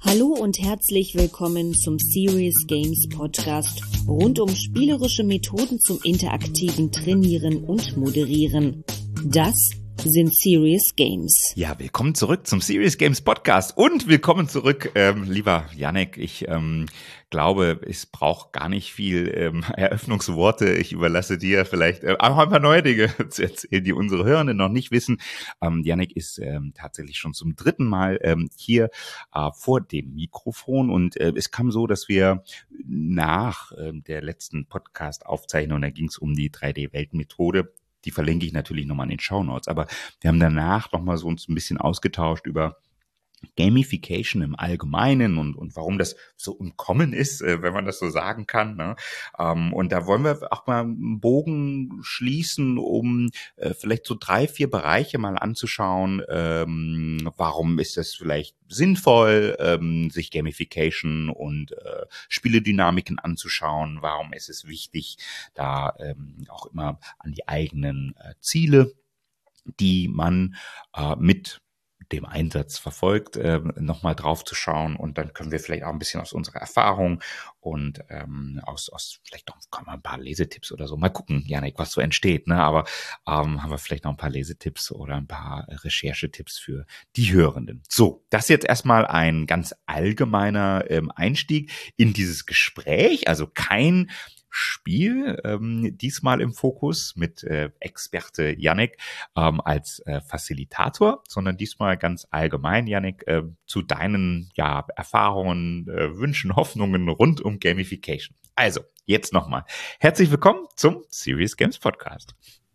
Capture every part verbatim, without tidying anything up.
Hallo und herzlich willkommen zum Serious Games Podcast rund um spielerische Methoden zum interaktiven Trainieren und Moderieren. Das sind Serious Games. Ja, willkommen zurück zum Serious Games Podcast und willkommen zurück, ähm, lieber Yannick. Ich ähm, glaube, es braucht gar nicht viel ähm, Eröffnungsworte. Ich überlasse dir vielleicht äh, auch ein paar neue Dinge zu erzählen, die unsere Hörenden noch nicht wissen. Ähm, Yannick ist ähm, tatsächlich schon zum dritten Mal ähm, hier äh, vor dem Mikrofon und äh, es kam so, dass wir nach äh, der letzten Podcast-Aufzeichnung, da ging es um die drei D-Welt-Methode. Die verlinke ich natürlich nochmal in den Shownotes. Aber wir haben danach nochmal so uns ein bisschen ausgetauscht über Gamification im Allgemeinen und, und warum das so im Kommen ist, äh, wenn man das so sagen kann. Ne? Ähm, und da wollen wir auch mal einen Bogen schließen, um äh, vielleicht so drei, vier Bereiche mal anzuschauen. Ähm, warum ist das vielleicht sinnvoll, ähm, sich Gamification und äh, Spieledynamiken anzuschauen? Warum ist es wichtig, da ähm, auch immer an die eigenen äh, Ziele, die man äh, mit dem Einsatz verfolgt, äh, nochmal drauf zu schauen, und dann können wir vielleicht auch ein bisschen aus unserer Erfahrung und ähm, aus, aus vielleicht noch kommen ein paar Lesetipps oder so, mal gucken, Yannick, was so entsteht, ne? Aber ähm, haben wir vielleicht noch ein paar Lesetipps oder ein paar Recherchetipps für die Hörenden. So, das ist jetzt erstmal ein ganz allgemeiner ähm, Einstieg in dieses Gespräch, also kein Spiel, ähm, diesmal im Fokus mit äh, Experte Yannick ähm, als äh, Facilitator, sondern diesmal ganz allgemein, Yannick, äh, zu deinen ja, Erfahrungen, äh, Wünschen, Hoffnungen rund um Gamification. Also, jetzt nochmal. Herzlich willkommen zum Serious Games Podcast.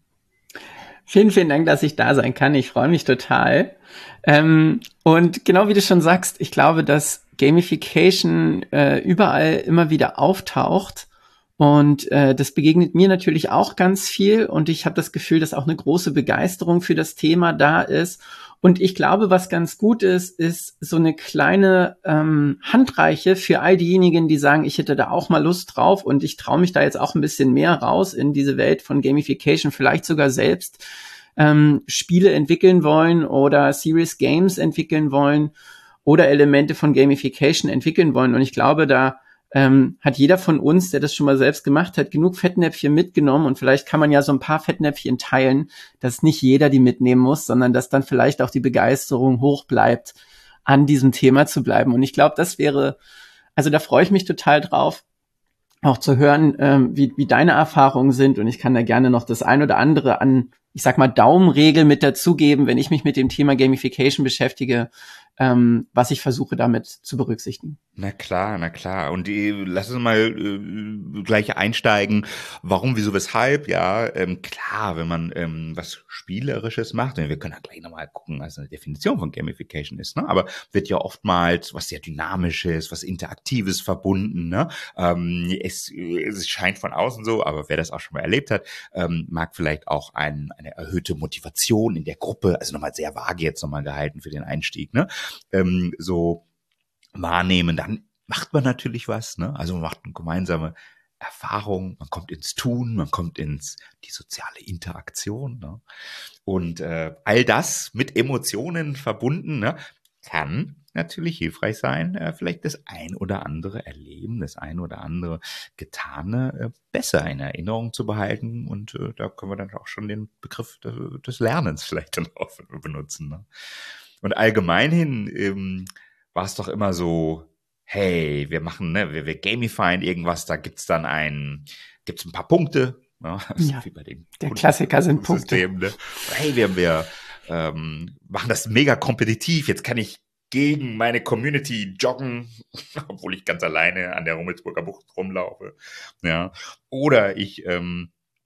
Vielen, vielen Dank, dass ich da sein kann. Ich freue mich total. Ähm, und genau wie du schon sagst, ich glaube, dass Gamification äh, überall immer wieder auftaucht. Und äh, das begegnet mir natürlich auch ganz viel. Und ich habe das Gefühl, dass auch eine große Begeisterung für das Thema da ist. Und ich glaube, was ganz gut ist, ist so eine kleine ähm, Handreiche für all diejenigen, die sagen, ich hätte da auch mal Lust drauf und ich traue mich da jetzt auch ein bisschen mehr raus in diese Welt von Gamification, vielleicht sogar selbst ähm, Spiele entwickeln wollen oder Serious Games entwickeln wollen oder Elemente von Gamification entwickeln wollen. Und ich glaube, da ähm, hat jeder von uns, der das schon mal selbst gemacht hat, genug Fettnäpfchen mitgenommen, und vielleicht kann man ja so ein paar Fettnäpfchen teilen, dass nicht jeder die mitnehmen muss, sondern dass dann vielleicht auch die Begeisterung hoch bleibt, an diesem Thema zu bleiben. Und ich glaube, das wäre, also da freue ich mich total drauf, auch zu hören, ähm, wie, wie deine Erfahrungen sind, und ich kann da gerne noch das ein oder andere an, ich sag mal, Daumenregel mit dazugeben, wenn ich mich mit dem Thema Gamification beschäftige, ähm, was ich versuche damit zu berücksichtigen. Na klar, na klar. Und die, lass uns mal äh, gleich einsteigen. Warum, wieso, weshalb? Ja, ähm, klar, wenn man ähm, was Spielerisches macht, und wir können ja gleich nochmal gucken, was eine Definition von Gamification ist, ne? Aber wird ja oftmals was sehr Dynamisches, was Interaktives verbunden, ne? Ähm, es, es scheint von außen so, aber wer das auch schon mal erlebt hat, ähm, mag vielleicht auch ein, eine erhöhte Motivation in der Gruppe, also nochmal sehr vage jetzt nochmal gehalten für den Einstieg, ne? Ähm, so wahrnehmen, dann macht man natürlich was, ne? Also man macht eine gemeinsame Erfahrung, man kommt ins Tun, man kommt ins die soziale Interaktion, ne? Und äh, all das mit Emotionen verbunden, ne, kann natürlich hilfreich sein, äh, vielleicht das ein oder andere Erleben, das ein oder andere Getane äh, besser in Erinnerung zu behalten, und äh, da können wir dann auch schon den Begriff des, des Lernens vielleicht dann auch benutzen, ne? Und allgemein hin ähm, war es doch immer so, hey, wir machen, ne, wir, wir gamifyen irgendwas, da gibt's dann ein, gibt's ein paar Punkte, ne? Ja, Wie bei den der Klassiker sind Punkte. Ne? Hey, wir, wir ähm, machen das mega kompetitiv, jetzt kann ich gegen meine Community joggen, obwohl ich ganz alleine an der Rummelsburger Bucht rumlaufe, ja, oder ich ähm,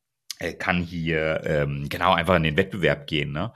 kann hier ähm, genau einfach in den Wettbewerb gehen, ne?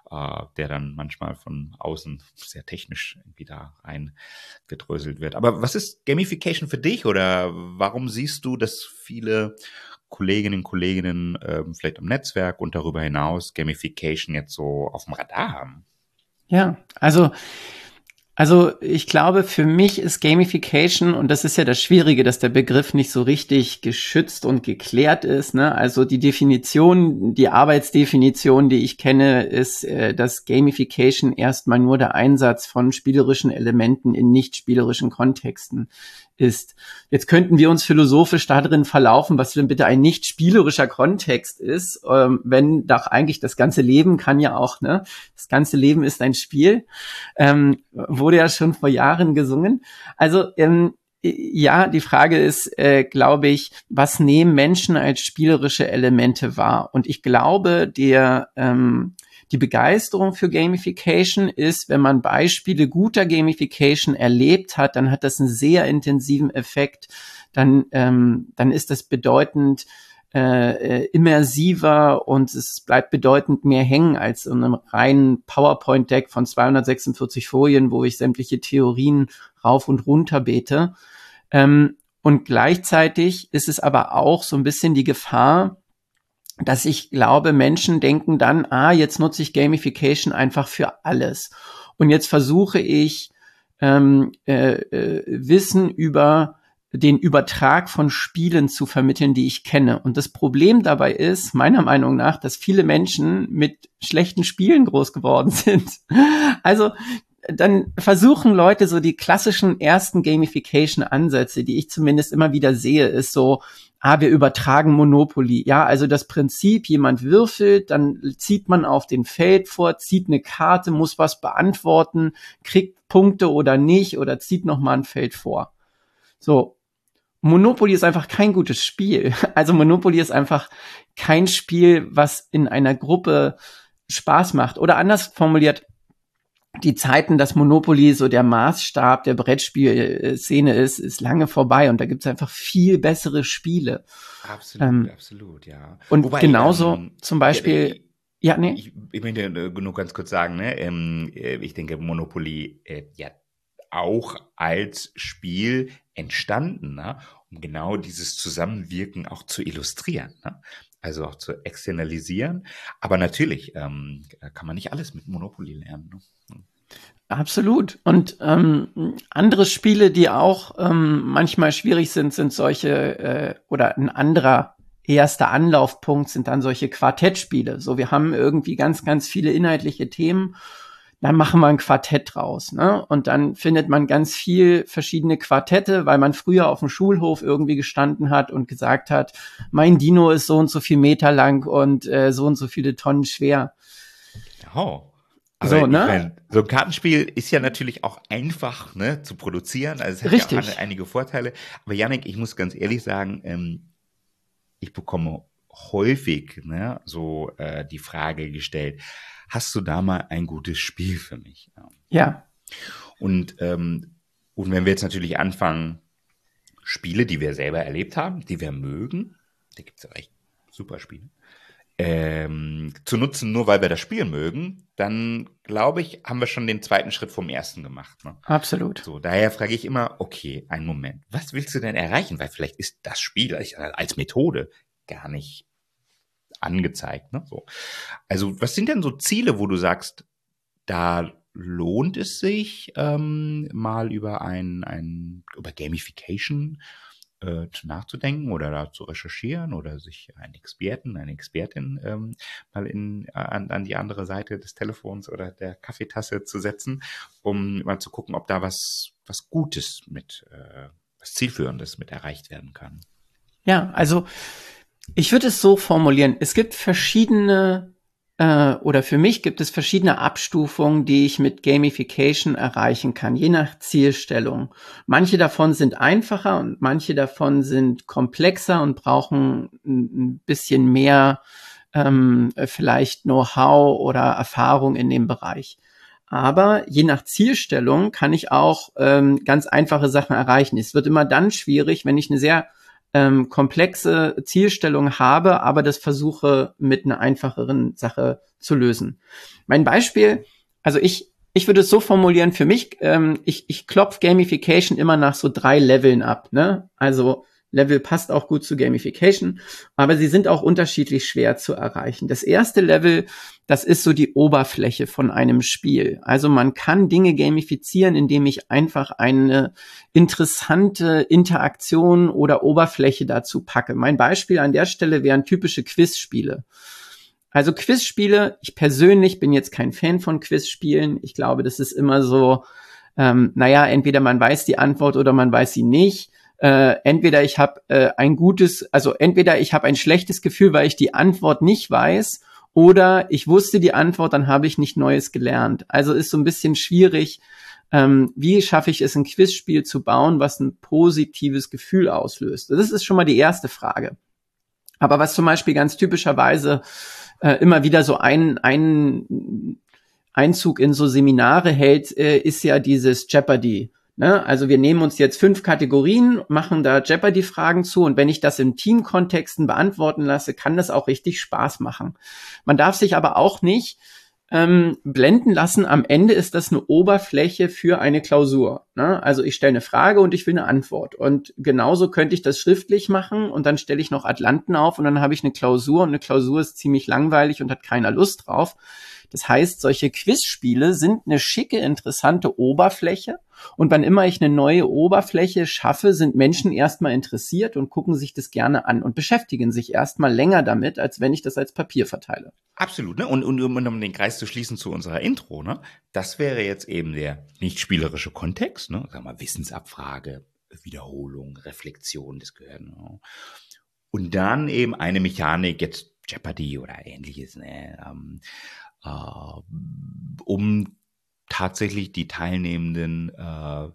Der dann manchmal von außen sehr technisch irgendwie da reingedröselt wird. Aber was ist Gamification für dich, oder warum siehst du, dass viele Kolleginnen und Kollegen ähm, vielleicht im Netzwerk und darüber hinaus Gamification jetzt so auf dem Radar haben? Ja, also Also ich glaube, für mich ist Gamification, und das ist ja das Schwierige, dass der Begriff nicht so richtig geschützt und geklärt ist, ne? Also die Definition, die Arbeitsdefinition, die ich kenne, ist, äh, dass Gamification erstmal nur der Einsatz von spielerischen Elementen in nicht spielerischen Kontexten ist. Jetzt könnten wir uns philosophisch darin verlaufen, was denn bitte ein nicht spielerischer Kontext ist, ähm, wenn doch eigentlich das ganze Leben kann ja auch, ne? Das ganze Leben ist ein Spiel. Ähm, wurde ja schon vor Jahren gesungen. Also ähm, ja, die Frage ist, äh, glaube ich, was nehmen Menschen als spielerische Elemente wahr? Und ich glaube, der ähm, die Begeisterung für Gamification ist, wenn man Beispiele guter Gamification erlebt hat, dann hat das einen sehr intensiven Effekt. Dann ähm, dann ist das bedeutend Äh, immersiver und es bleibt bedeutend mehr hängen als in einem reinen PowerPoint-Deck von zweihundertsechsundvierzig Folien, wo ich sämtliche Theorien rauf und runter bete. Ähm, und gleichzeitig ist es aber auch so ein bisschen die Gefahr, dass ich glaube, Menschen denken dann, ah, jetzt nutze ich Gamification einfach für alles. Und jetzt versuche ich ähm, äh, äh, Wissen über den Übertrag von Spielen zu vermitteln, die ich kenne. Und das Problem dabei ist, meiner Meinung nach, dass viele Menschen mit schlechten Spielen groß geworden sind. Also dann versuchen Leute so die klassischen ersten Gamification-Ansätze, die ich zumindest immer wieder sehe, ist so, ah, wir übertragen Monopoly. Ja, also das Prinzip, jemand würfelt, dann zieht man auf den Feld vor, zieht eine Karte, muss was beantworten, kriegt Punkte oder nicht oder zieht nochmal ein Feld vor. So. Monopoly ist einfach kein gutes Spiel. Also Monopoly ist einfach kein Spiel, was in einer Gruppe Spaß macht. Oder anders formuliert, die Zeiten, dass Monopoly so der Maßstab der Brettspielszene ist, ist lange vorbei und da gibt's einfach viel bessere Spiele. Absolut, ähm, absolut, ja. Und Wobei, genauso ähm, zum Beispiel, ja, ja nee. Ich, ich möchte nur ganz kurz sagen, ne, ähm, ich denke Monopoly, äh, ja, auch als Spiel entstanden, ne, um genau dieses Zusammenwirken auch zu illustrieren, ne? Also auch zu externalisieren. Aber natürlich ähm, kann man nicht alles mit Monopoly lernen. Ne? Absolut. Und ähm, andere Spiele, die auch ähm, manchmal schwierig sind, sind solche äh, oder ein anderer erster Anlaufpunkt sind dann solche Quartettspiele. So, wir haben irgendwie ganz, ganz viele inhaltliche Themen. Dann machen wir ein Quartett draus, ne? Und dann findet man ganz viel verschiedene Quartette, weil man früher auf dem Schulhof irgendwie gestanden hat und gesagt hat, mein Dino ist so und so viel Meter lang und äh, so und so viele Tonnen schwer. Genau. Also so, ne? Mein, so ein Kartenspiel ist ja natürlich auch einfach, ne, zu produzieren. Also es hat Richtig. ja auch einige Vorteile. Aber Jannik, ich muss ganz ehrlich sagen, ähm, ich bekomme häufig, ne, so äh, die Frage gestellt, hast du da mal ein gutes Spiel für mich? Ja. Und, ähm, und wenn wir jetzt natürlich anfangen, Spiele, die wir selber erlebt haben, die wir mögen, da gibt es ja echt super Spiele, ähm, zu nutzen, nur weil wir das Spiel mögen, dann glaube ich, haben wir schon den zweiten Schritt vom ersten gemacht. Ne? Absolut. So, daher frage ich immer, okay, einen Moment, was willst du denn erreichen? Weil vielleicht ist das Spiel als Methode gar nicht angezeigt, ne? So. Also, was sind denn so Ziele, wo du sagst, da lohnt es sich, ähm, mal über ein, ein über Gamification äh, nachzudenken oder da zu recherchieren oder sich einen Experten, eine Expertin ähm, mal in, an, an die andere Seite des Telefons oder der Kaffeetasse zu setzen, um mal zu gucken, ob da was, was Gutes mit, äh, was Zielführendes mit erreicht werden kann. Ja, also ich würde es so formulieren, es gibt verschiedene, äh, oder für mich gibt es verschiedene Abstufungen, die ich mit Gamification erreichen kann, je nach Zielstellung. Manche davon sind einfacher und manche davon sind komplexer und brauchen ein bisschen mehr ähm, vielleicht Know-how oder Erfahrung in dem Bereich. Aber je nach Zielstellung kann ich auch ähm, ganz einfache Sachen erreichen. Es wird immer dann schwierig, wenn ich eine sehr Ähm, komplexe Zielstellung habe, aber das versuche mit einer einfacheren Sache zu lösen. Mein Beispiel, also ich ich würde es so formulieren, für mich, ähm, ich ich klopfe Gamification immer nach so drei Leveln ab, ne? Also Level passt auch gut zu Gamification, aber sie sind auch unterschiedlich schwer zu erreichen. Das erste Level, das ist so die Oberfläche von einem Spiel. Also man kann Dinge gamifizieren, indem ich einfach eine interessante Interaktion oder Oberfläche dazu packe. Mein Beispiel an der Stelle wären typische Quizspiele. Also Quizspiele, ich persönlich bin jetzt kein Fan von Quizspielen. Ich glaube, das ist immer so, ähm, naja, entweder man weiß die Antwort oder man weiß sie nicht. Äh, entweder ich habe äh, ein gutes, also entweder ich habe ein schlechtes Gefühl, weil ich die Antwort nicht weiß, oder ich wusste die Antwort, dann habe ich nicht Neues gelernt. Also ist so ein bisschen schwierig, ähm, wie schaffe ich es, ein Quizspiel zu bauen, was ein positives Gefühl auslöst. Das ist schon mal die erste Frage. Aber was zum Beispiel ganz typischerweise äh, immer wieder so ein, ein Einzug in so Seminare hält, äh, ist ja dieses Jeopardy. Ne? Also wir nehmen uns jetzt fünf Kategorien, machen da Jeopardy-Fragen zu und wenn ich das im Teamkontexten beantworten lasse, kann das auch richtig Spaß machen. Man darf sich aber auch nicht ähm, blenden lassen. Am Ende ist das eine Oberfläche für eine Klausur. Ne? Also ich stelle eine Frage und ich will eine Antwort. Und genauso könnte ich das schriftlich machen und dann stelle ich noch Atlanten auf und dann habe ich eine Klausur und eine Klausur ist ziemlich langweilig und hat keiner Lust drauf. Das heißt, solche Quizspiele sind eine schicke, interessante Oberfläche. Und wann immer ich eine neue Oberfläche schaffe, sind Menschen erstmal interessiert und gucken sich das gerne an und beschäftigen sich erstmal länger damit, als wenn ich das als Papier verteile. Absolut, ne? Und, und um den Kreis zu schließen zu unserer Intro, ne? Das wäre jetzt eben der nicht spielerische Kontext, ne? Sag mal, Wissensabfrage, Wiederholung, Reflexion, das gehört, ne? Und dann eben eine Mechanik, jetzt Jeopardy oder ähnliches, ne? Ähm, Uh, um tatsächlich die Teilnehmenden uh,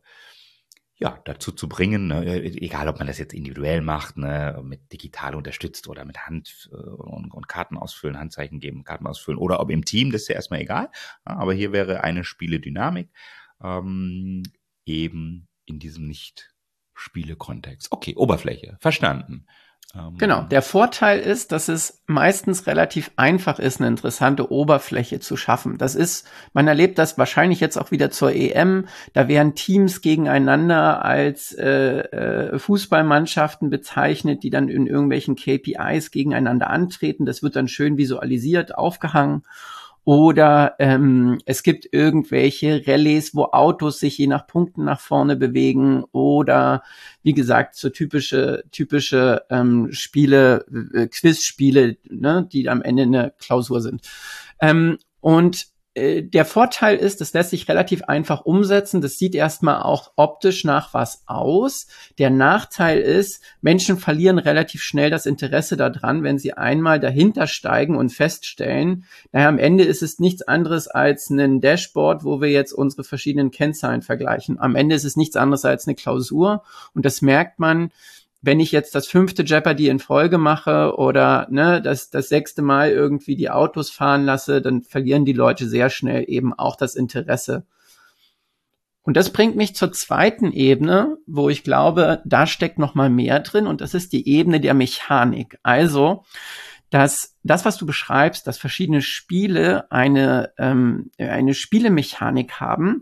ja dazu zu bringen, ne, egal ob man das jetzt individuell macht, ne, mit digital unterstützt oder mit Hand uh, und, und Karten ausfüllen, Handzeichen geben, Karten ausfüllen oder ob im Team, das ist ja erstmal egal. Aber hier wäre eine Spieledynamik ähm, eben in diesem Nicht-Spiele-Kontext. Okay, Oberfläche, verstanden. Genau. Der Vorteil ist, dass es meistens relativ einfach ist, eine interessante Oberfläche zu schaffen. Das ist, man erlebt das wahrscheinlich jetzt auch wieder zur E M. Da werden Teams gegeneinander als äh, äh, Fußballmannschaften bezeichnet, die dann in irgendwelchen K P Is gegeneinander antreten. Das wird dann schön visualisiert, aufgehangen. Oder ähm, es gibt irgendwelche Rallyes, wo Autos sich je nach Punkten nach vorne bewegen. Oder wie gesagt, so typische typische ähm, Spiele, äh, Quizspiele, ne, die am Ende eine Klausur sind. Ähm, und äh, der Vorteil ist, das lässt sich relativ einfach umsetzen. Das sieht erstmal auch optisch nach was aus. Der Nachteil ist, Menschen verlieren relativ schnell das Interesse daran, wenn sie einmal dahinter steigen und feststellen, naja, am Ende ist es nichts anderes als ein Dashboard, wo wir jetzt unsere verschiedenen Kennzahlen vergleichen. Am Ende ist es nichts anderes als eine Klausur und das merkt man, wenn ich jetzt das fünfte Jeopardy in Folge mache oder ne, das, das sechste Mal irgendwie die Autos fahren lasse, dann verlieren die Leute sehr schnell eben auch das Interesse. Und das bringt mich zur zweiten Ebene, wo ich glaube, da steckt noch mal mehr drin und das ist die Ebene der Mechanik. Also, dass das, was du beschreibst, dass verschiedene Spiele eine, ähm, eine Spielemechanik haben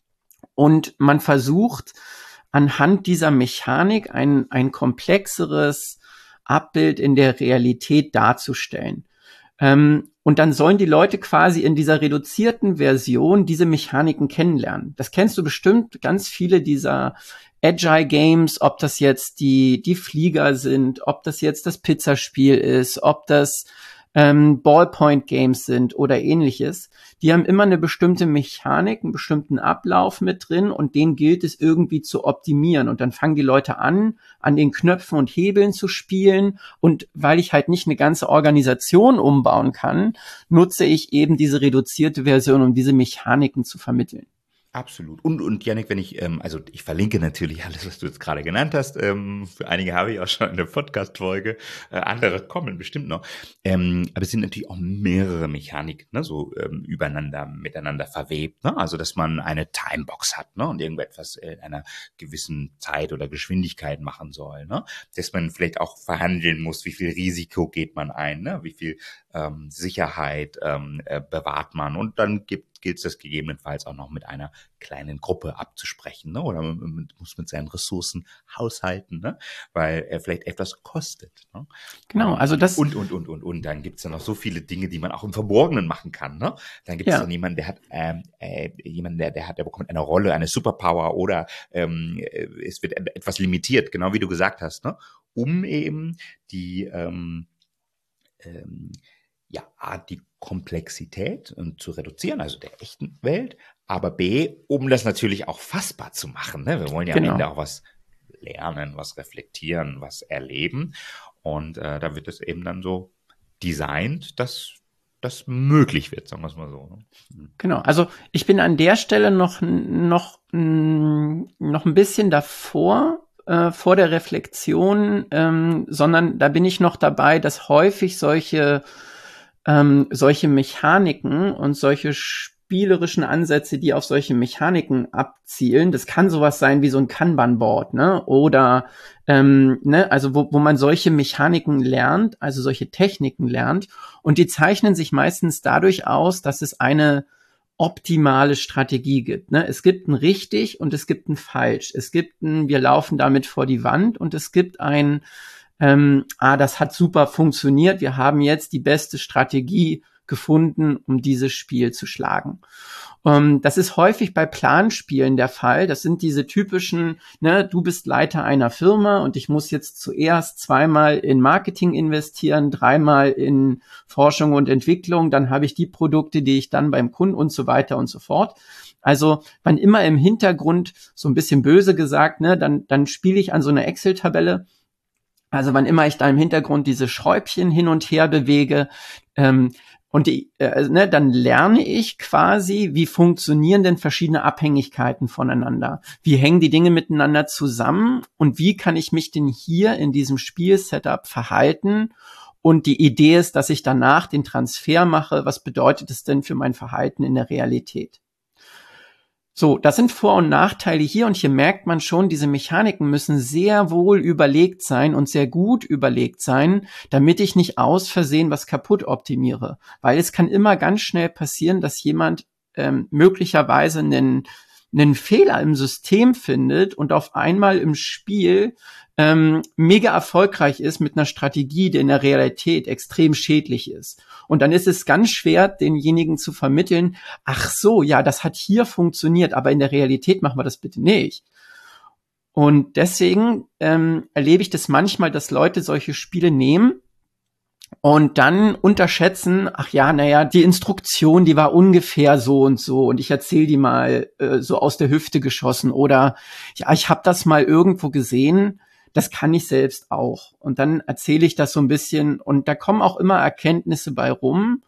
und man versucht, anhand dieser Mechanik ein, ein komplexeres Abbild in der Realität darzustellen. Ähm, und dann sollen die Leute quasi in dieser reduzierten Version diese Mechaniken kennenlernen. Das kennst du bestimmt, ganz viele dieser Agile Games, ob das jetzt die, die Flieger sind, ob das jetzt das Pizzaspiel ist, ob das ähm, Ballpoint Games sind oder ähnliches. Die haben immer eine bestimmte Mechanik, einen bestimmten Ablauf mit drin und den gilt es irgendwie zu optimieren. Und dann fangen die Leute an, an den Knöpfen und Hebeln zu spielen. Und weil ich halt nicht eine ganze Organisation umbauen kann, nutze ich eben diese reduzierte Version, um diese Mechaniken zu vermitteln. Absolut. Und, und Yannick, wenn ich, ähm, also ich verlinke natürlich alles, was du jetzt gerade genannt hast. Ähm, für einige habe ich auch schon eine Podcast-Folge. Äh, andere kommen bestimmt noch. Ähm, aber es sind natürlich auch mehrere Mechaniken, ne, so ähm, übereinander, miteinander verwebt. Ne? Also, dass man eine Timebox hat, ne, und irgendetwas in einer gewissen Zeit oder Geschwindigkeit machen soll. Ne? Dass man vielleicht auch verhandeln muss, wie viel Risiko geht man ein, ne? Wie viel ähm, Sicherheit ähm, äh, bewahrt man. Und dann gibt gilt es das gegebenenfalls auch noch mit einer kleinen Gruppe abzusprechen, ne? Oder man, man muss mit seinen Ressourcen haushalten, ne? Weil er vielleicht etwas kostet. Ne? Genau, also das... Und, und, und, und, und. Dann gibt es ja noch so viele Dinge, die man auch im Verborgenen machen kann. Ne? Dann gibt es Ja. dann jemanden, der hat, ähm, äh, jemanden, der, der hat, der bekommt eine Rolle, eine Superpower oder ähm, es wird etwas limitiert, genau wie du gesagt hast, ne? Um eben die, ähm, ähm, ja, A, die Komplexität ähm, zu reduzieren, also der echten Welt, aber B, um das natürlich auch fassbar zu machen. Ne? Wir wollen ja Genau. am Ende auch was lernen, was reflektieren, was erleben. Und äh, da wird es eben dann so designt, dass das möglich wird, sagen wir es mal so. Ne? Genau, also ich bin an der Stelle noch, noch, noch ein bisschen davor, äh, vor der Reflexion, ähm, sondern da bin ich noch dabei, dass häufig solche, ähm, solche Mechaniken und solche spielerischen Ansätze, die auf solche Mechaniken abzielen, das kann sowas sein wie so ein Kanban-Board, ne? Oder ähm, ne, also wo, wo man solche Mechaniken lernt, also solche Techniken lernt, und die zeichnen sich meistens dadurch aus, dass es eine optimale Strategie gibt. Ne? Es gibt ein richtig und es gibt ein falsch. Es gibt ein, wir laufen damit vor die Wand, und es gibt ein, ähm, ah, das hat super funktioniert, wir haben jetzt die beste Strategie gefunden, um dieses Spiel zu schlagen. Um, das ist häufig bei Planspielen der Fall. Das sind diese typischen, ne, du bist Leiter einer Firma und ich muss jetzt zuerst zweimal in Marketing investieren, dreimal in Forschung und Entwicklung, dann habe ich die Produkte, die ich dann beim Kunden und so weiter und so fort. Also, wann immer im Hintergrund, so ein bisschen böse gesagt, ne, dann, dann spiele ich an so einer Excel-Tabelle. Also, wann immer ich da im Hintergrund diese Schräubchen hin und her bewege, ähm, Und die, äh, ne, dann lerne ich quasi, wie funktionieren denn verschiedene Abhängigkeiten voneinander? Wie hängen die Dinge miteinander zusammen? Und wie kann ich mich denn hier in diesem Spielsetup verhalten? Und die Idee ist, dass ich danach den Transfer mache. Was bedeutet es denn für mein Verhalten in der Realität? So, das sind Vor- und Nachteile hier, und hier merkt man schon, diese Mechaniken müssen sehr wohl überlegt sein und sehr gut überlegt sein, damit ich nicht aus Versehen was kaputt optimiere. Weil es kann immer ganz schnell passieren, dass jemand ähm, möglicherweise einen, einen Fehler im System findet und auf einmal im Spiel ähm, mega erfolgreich ist mit einer Strategie, die in der Realität extrem schädlich ist. Und dann ist es ganz schwer, denjenigen zu vermitteln, ach so, ja, das hat hier funktioniert, aber in der Realität machen wir das bitte nicht. Und deswegen ähm, erlebe ich das manchmal, dass Leute solche Spiele nehmen und dann unterschätzen, ach ja, naja, die Instruktion, die war ungefähr so und so, und ich erzähle die mal äh, so aus der Hüfte geschossen, oder ja, ich habe das mal irgendwo gesehen, das kann ich selbst auch. Und dann erzähle ich das so ein bisschen, und da kommen auch immer Erkenntnisse bei rum.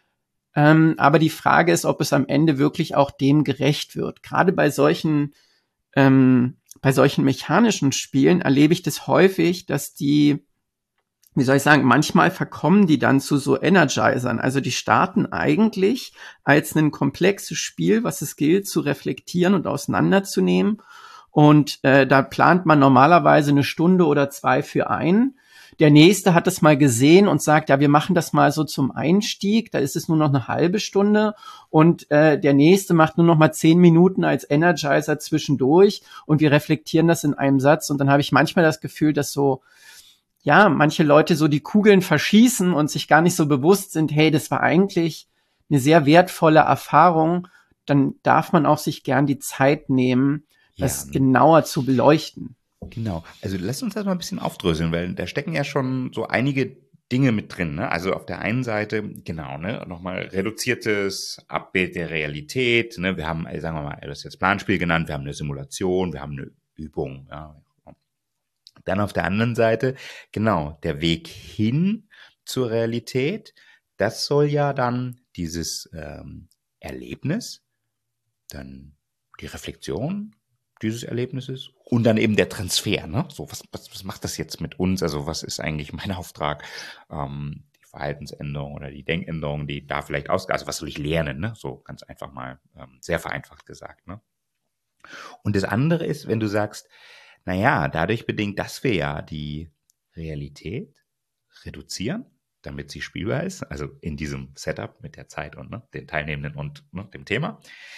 Ähm, aber die Frage ist, ob es am Ende wirklich auch dem gerecht wird. Gerade bei solchen, ähm, bei solchen mechanischen Spielen erlebe ich das häufig, dass die, wie soll ich sagen, manchmal verkommen die dann zu so Energizern. Also die starten eigentlich als ein komplexes Spiel, was es gilt zu reflektieren und auseinanderzunehmen. Und äh, da plant man normalerweise eine Stunde oder zwei für ein. Der Nächste hat es mal gesehen und sagt, ja, wir machen das mal so zum Einstieg. Da ist es nur noch eine halbe Stunde. Und äh, der Nächste macht nur noch mal zehn Minuten als Energizer zwischendurch. Und wir reflektieren das in einem Satz. Und dann habe ich manchmal das Gefühl, dass so, ja, manche Leute so die Kugeln verschießen und sich gar nicht so bewusst sind, hey, das war eigentlich eine sehr wertvolle Erfahrung. Dann darf man auch sich gern die Zeit nehmen, das ja genauer zu beleuchten. Genau. Also lass uns das mal ein bisschen aufdröseln, weil da stecken ja schon so einige Dinge mit drin. Ne? Also auf der einen Seite, genau, ne, nochmal reduziertes Abbild der Realität. Ne? Wir haben, sagen wir mal, das ist jetzt Planspiel genannt, wir haben eine Simulation, wir haben eine Übung. Ja. Dann auf der anderen Seite, genau, der Weg hin zur Realität, das soll ja dann dieses ähm, Erlebnis, dann die Reflexion dieses Erlebnisses und dann eben der Transfer, ne? So, was, was, was macht das jetzt mit uns? Also, was ist eigentlich mein Auftrag? Ähm, die Verhaltensänderung oder die Denkänderung, die da vielleicht ausgeht. Also, was soll ich lernen, ne? So ganz einfach mal, ähm, sehr vereinfacht gesagt, ne? Und das andere ist, wenn du sagst, naja, dadurch bedingt, dass wir ja die Realität reduzieren, damit sie spielbar ist, also in diesem Setup mit der Zeit und ne, den Teilnehmenden und ne, dem Thema,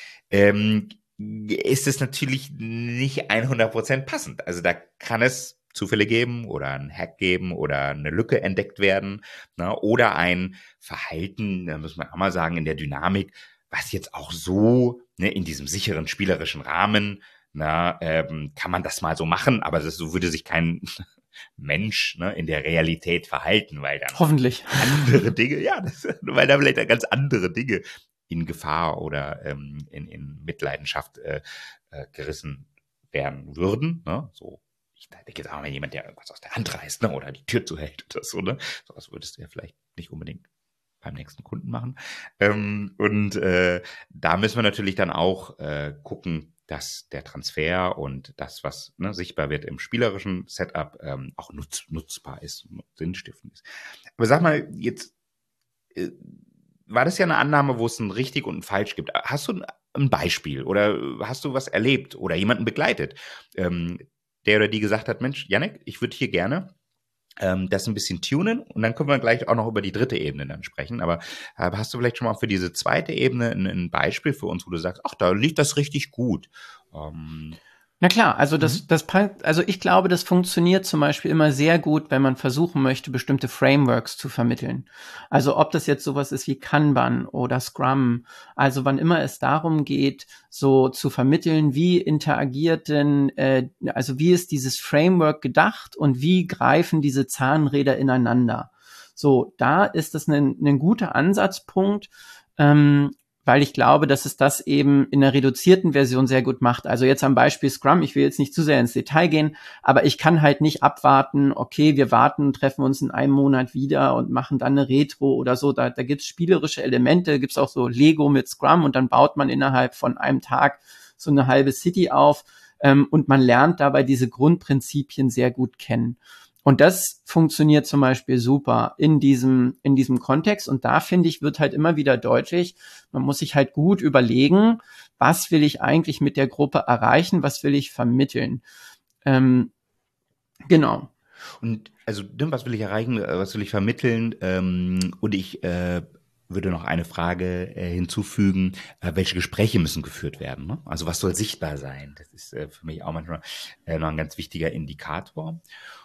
ähm, ist es natürlich nicht hundert Prozent passend. Also da kann es Zufälle geben oder einen Hack geben oder eine Lücke entdeckt werden, ne, oder ein Verhalten, da muss man auch mal sagen, in der Dynamik, was jetzt auch so ne, in diesem sicheren spielerischen Rahmen, na, ähm, kann man das mal so machen, aber das, so würde sich kein Mensch ne, in der Realität verhalten, weil dann hoffentlich andere Dinge, ja, das, weil da vielleicht ganz andere Dinge in Gefahr oder ähm, in, in Mitleidenschaft äh, äh, gerissen werden würden, ne, so. Ich denke jetzt auch mal jemand, der irgendwas aus der Hand reißt, ne, oder die Tür zuhält oder so, ne, sowas würdest du ja vielleicht nicht unbedingt beim nächsten Kunden machen. Ähm, und äh, da müssen wir natürlich dann auch äh, gucken, dass der Transfer und das, was ne, sichtbar wird im spielerischen Setup, ähm, auch nutz, nutzbar ist und sinnstiftend ist. Aber sag mal, jetzt äh, war das ja eine Annahme, wo es ein richtig und ein falsch gibt. Hast du ein, ein Beispiel oder hast du was erlebt oder jemanden begleitet, ähm, der oder die gesagt hat, Mensch, Jannik, ich würde hier gerne ähm, das ein bisschen tunen und dann können wir gleich auch noch über die dritte Ebene dann sprechen. Aber äh, hast du vielleicht schon mal für diese zweite Ebene ein, ein Beispiel für uns, wo du sagst, ach, da liegt das richtig gut? Ähm, Na klar, also das, Mhm. das, also ich glaube, das funktioniert zum Beispiel immer sehr gut, wenn man versuchen möchte, bestimmte Frameworks zu vermitteln. Also ob das jetzt sowas ist wie Kanban oder Scrum, also wann immer es darum geht, so zu vermitteln, wie interagiert denn, äh, also wie ist dieses Framework gedacht und wie greifen diese Zahnräder ineinander. So, da ist das ein, ein guter Ansatzpunkt, ähm, weil ich glaube, dass es das eben in der reduzierten Version sehr gut macht. Also jetzt am Beispiel Scrum, ich will jetzt nicht zu sehr ins Detail gehen, aber ich kann halt nicht abwarten, okay, wir warten, treffen uns in einem Monat wieder und machen dann eine Retro oder so. Da, da gibt's spielerische Elemente, gibt's auch so Lego mit Scrum und dann baut man innerhalb von einem Tag so eine halbe City auf ähm, und man lernt dabei diese Grundprinzipien sehr gut kennen. Und das funktioniert zum Beispiel super in diesem, in diesem Kontext. Und da, finde ich, wird halt immer wieder deutlich, man muss sich halt gut überlegen, was will ich eigentlich mit der Gruppe erreichen, was will ich vermitteln. Ähm, genau. Und also, was will ich erreichen, was will ich vermitteln? Ähm, und ich äh, würde noch eine Frage äh, hinzufügen, äh, welche Gespräche müssen geführt werden? Ne? Also was soll sichtbar sein? Das ist äh, für mich auch manchmal äh, noch ein ganz wichtiger Indikator.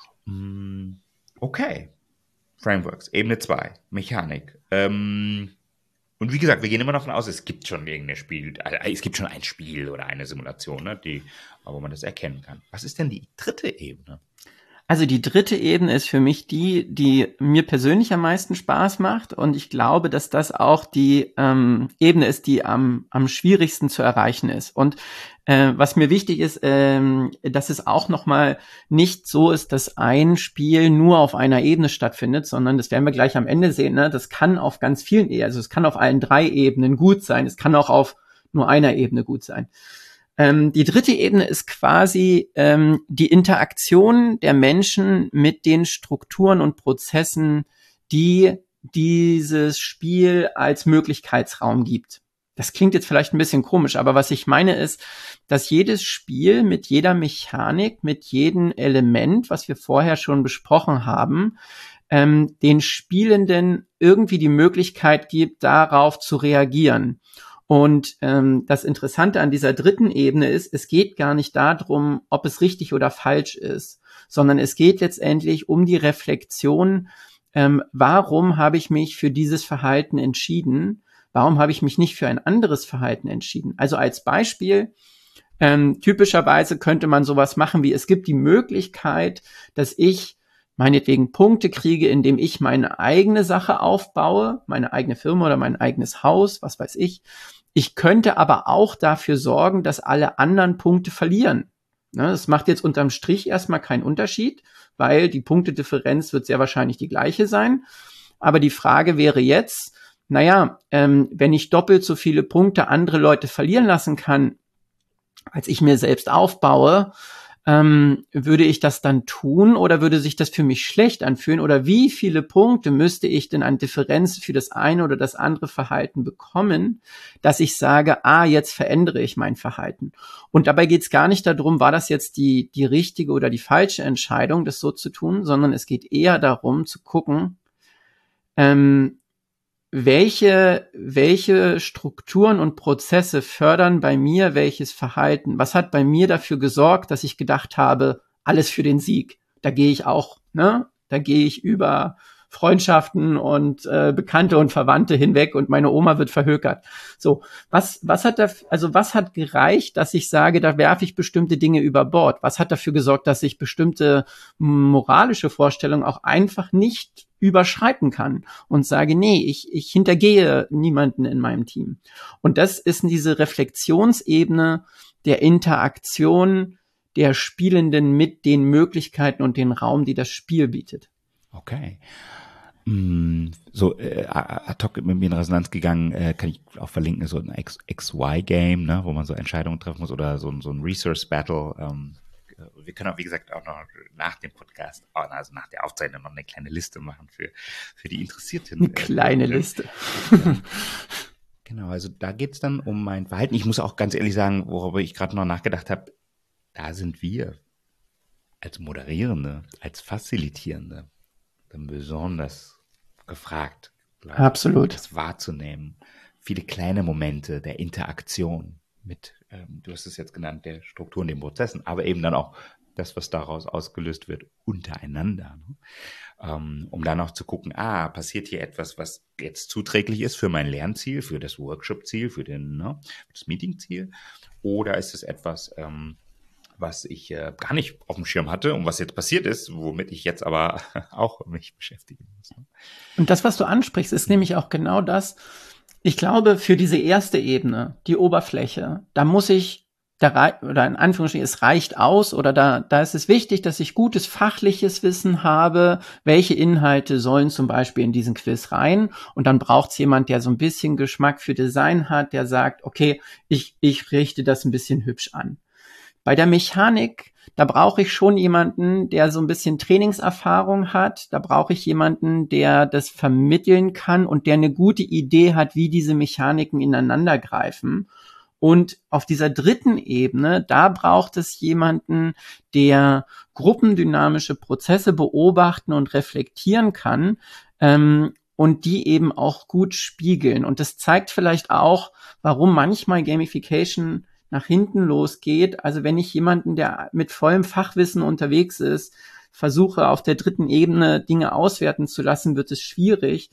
Okay, Frameworks, Ebene zwei, Mechanik. Ähm, und wie gesagt, wir gehen immer davon aus, es gibt schon irgendein Spiel, also es gibt schon ein Spiel oder eine Simulation, ne, die, wo man das erkennen kann. Was ist denn die dritte Ebene? Also die dritte Ebene ist für mich die, die mir persönlich am meisten Spaß macht und ich glaube, dass das auch die ähm, Ebene ist, die am, am schwierigsten zu erreichen ist. Und äh, was mir wichtig ist, ähm, dass es auch nochmal nicht so ist, dass ein Spiel nur auf einer Ebene stattfindet, sondern das werden wir gleich am Ende sehen, ne? Das kann auf ganz vielen Ebenen, also es kann auf allen drei Ebenen gut sein, es kann auch auf nur einer Ebene gut sein. Ähm, die dritte Ebene ist quasi ähm, die Interaktion der Menschen mit den Strukturen und Prozessen, die dieses Spiel als Möglichkeitsraum gibt. Das klingt jetzt vielleicht ein bisschen komisch, aber was ich meine ist, dass jedes Spiel mit jeder Mechanik, mit jedem Element, was wir vorher schon besprochen haben, ähm, den Spielenden irgendwie die Möglichkeit gibt, darauf zu reagieren. Und ähm, das Interessante an dieser dritten Ebene ist, es geht gar nicht darum, ob es richtig oder falsch ist, sondern es geht letztendlich um die Reflexion, ähm, warum habe ich mich für dieses Verhalten entschieden, warum habe ich mich nicht für ein anderes Verhalten entschieden. Also als Beispiel, ähm, typischerweise könnte man sowas machen wie, es gibt die Möglichkeit, dass ich meinetwegen Punkte kriege, indem ich meine eigene Sache aufbaue, meine eigene Firma oder mein eigenes Haus, was weiß ich. Ich könnte aber auch dafür sorgen, dass alle anderen Punkte verlieren. Ne, das macht jetzt unterm Strich erstmal keinen Unterschied, weil die Punktedifferenz wird sehr wahrscheinlich die gleiche sein. Aber die Frage wäre jetzt, naja, ähm, wenn ich doppelt so viele Punkte andere Leute verlieren lassen kann, als ich mir selbst aufbaue, Ähm, würde ich das dann tun oder würde sich das für mich schlecht anfühlen? Oder wie viele Punkte müsste ich denn an Differenz für das eine oder das andere Verhalten bekommen, dass ich sage, ah, jetzt verändere ich mein Verhalten? Und dabei geht es gar nicht darum, war das jetzt die, die richtige oder die falsche Entscheidung, das so zu tun, sondern es geht eher darum zu gucken, ähm, welche, welche Strukturen und Prozesse fördern bei mir welches Verhalten? Was hat bei mir dafür gesorgt, dass ich gedacht habe, alles für den Sieg? Da gehe ich auch, ne? Da gehe ich über Freundschaften und äh, Bekannte und Verwandte hinweg und meine Oma wird verhökert. So, was was hat da, also was hat gereicht, dass ich sage, da werfe ich bestimmte Dinge über Bord? Was hat dafür gesorgt, dass ich bestimmte moralische Vorstellungen auch einfach nicht überschreiten kann und sage, nee, ich ich hintergehe niemanden in meinem Team. Und das ist diese Reflexionsebene der Interaktion der Spielenden mit den Möglichkeiten und den Raum, die das Spiel bietet. Okay. So, äh, ad hoc mit mir in Resonanz gegangen, äh, kann ich auch verlinken, so ein X Y-Game, ne, wo man so Entscheidungen treffen muss oder so, so ein Resource-Battle. Ähm, wir können auch, wie gesagt, auch noch nach dem Podcast, also nach der Aufzeichnung noch eine kleine Liste machen für, für die Interessierten. Eine kleine äh, Liste. Ja. Genau, also da geht's dann um mein Verhalten. Ich muss auch ganz ehrlich sagen, worüber ich gerade noch nachgedacht habe, da sind wir als Moderierende, als Facilitierende dann besonders gefragt, glaube Absolut. ich, das wahrzunehmen. Viele kleine Momente der Interaktion mit, ähm, du hast es jetzt genannt, der Strukturen, den Prozessen, aber eben dann auch das, was daraus ausgelöst wird, untereinander. Ne? Ähm, um dann auch zu gucken, ah, passiert hier etwas, was jetzt zuträglich ist für mein Lernziel, für das Workshop-Ziel, für den, ne, das Meeting-Ziel, oder ist es etwas, ähm, was ich äh, gar nicht auf dem Schirm hatte und was jetzt passiert ist, womit ich jetzt aber auch mich beschäftigen muss. Und das, was du ansprichst, ist nämlich auch genau das. Ich glaube, für diese erste Ebene, die Oberfläche, da muss ich, da oder in Anführungsstrichen, es reicht aus oder da, da ist es wichtig, dass ich gutes fachliches Wissen habe, welche Inhalte sollen zum Beispiel in diesen Quiz rein. Und dann braucht es jemand, der so ein bisschen Geschmack für Design hat, der sagt, okay, ich, ich richte das ein bisschen hübsch an. Bei der Mechanik, da brauche ich schon jemanden, der so ein bisschen Trainingserfahrung hat. Da brauche ich jemanden, der das vermitteln kann und der eine gute Idee hat, wie diese Mechaniken ineinander greifen. Und auf dieser dritten Ebene, da braucht es jemanden, der gruppendynamische Prozesse beobachten und reflektieren kann, ähm, und die eben auch gut spiegeln. Und das zeigt vielleicht auch, warum manchmal Gamification nach hinten losgeht. Also wenn ich jemanden, der mit vollem Fachwissen unterwegs ist, versuche auf der dritten Ebene Dinge auswerten zu lassen, wird es schwierig.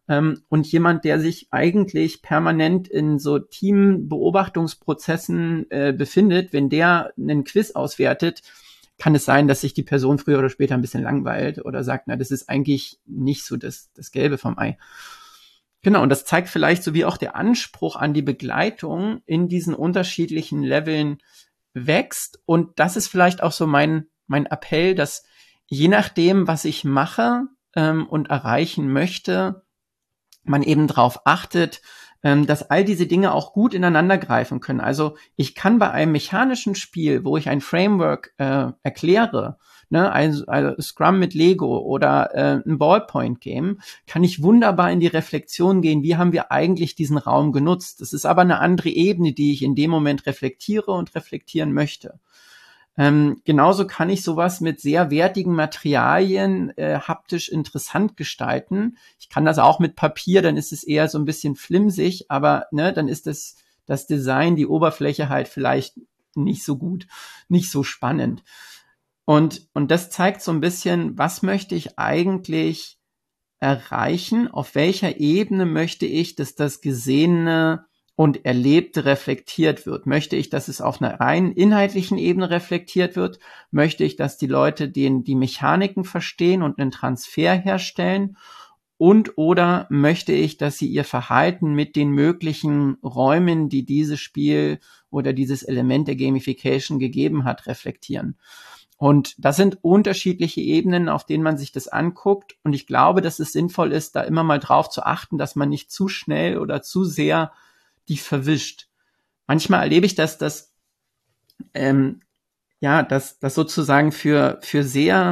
Und jemand, der sich eigentlich permanent in so Teambeobachtungsprozessen äh, befindet, wenn der einen Quiz auswertet, kann es sein, dass sich die Person früher oder später ein bisschen langweilt oder sagt, na, das ist eigentlich nicht so das, das Gelbe vom Ei. Genau, und das zeigt vielleicht so, wie auch der Anspruch an die Begleitung in diesen unterschiedlichen Leveln wächst. Und das ist vielleicht auch so mein, mein Appell, dass je nachdem, was ich mache ähm, und erreichen möchte, man eben darauf achtet, ähm, dass all diese Dinge auch gut ineinander greifen können. Also ich kann bei einem mechanischen Spiel, wo ich ein Framework äh, erkläre, ne, also, also Scrum mit Lego oder äh, ein Ballpoint-Game, kann ich wunderbar in die Reflexion gehen, wie haben wir eigentlich diesen Raum genutzt. Das ist aber eine andere Ebene, die ich in dem Moment reflektiere und reflektieren möchte. Ähm, genauso kann ich sowas mit sehr wertigen Materialien äh, haptisch interessant gestalten. Ich kann das auch mit Papier, dann ist es eher so ein bisschen flimsig, aber ne, dann ist das, das Design, die Oberfläche halt vielleicht nicht so gut, nicht so spannend. Und, und das zeigt so ein bisschen, was möchte ich eigentlich erreichen? Auf welcher Ebene möchte ich, dass das Gesehene und Erlebte reflektiert wird? Möchte ich, dass es auf einer rein inhaltlichen Ebene reflektiert wird? Möchte ich, dass die Leute den, die Mechaniken verstehen und einen Transfer herstellen? Und oder möchte ich, dass sie ihr Verhalten mit den möglichen Räumen, die dieses Spiel oder dieses Element der Gamification gegeben hat, reflektieren? Und das sind unterschiedliche Ebenen, auf denen man sich das anguckt. Und ich glaube, dass es sinnvoll ist, da immer mal drauf zu achten, dass man nicht zu schnell oder zu sehr die verwischt. Manchmal erlebe ich das, dass ähm, ja, dass das sozusagen für für sehr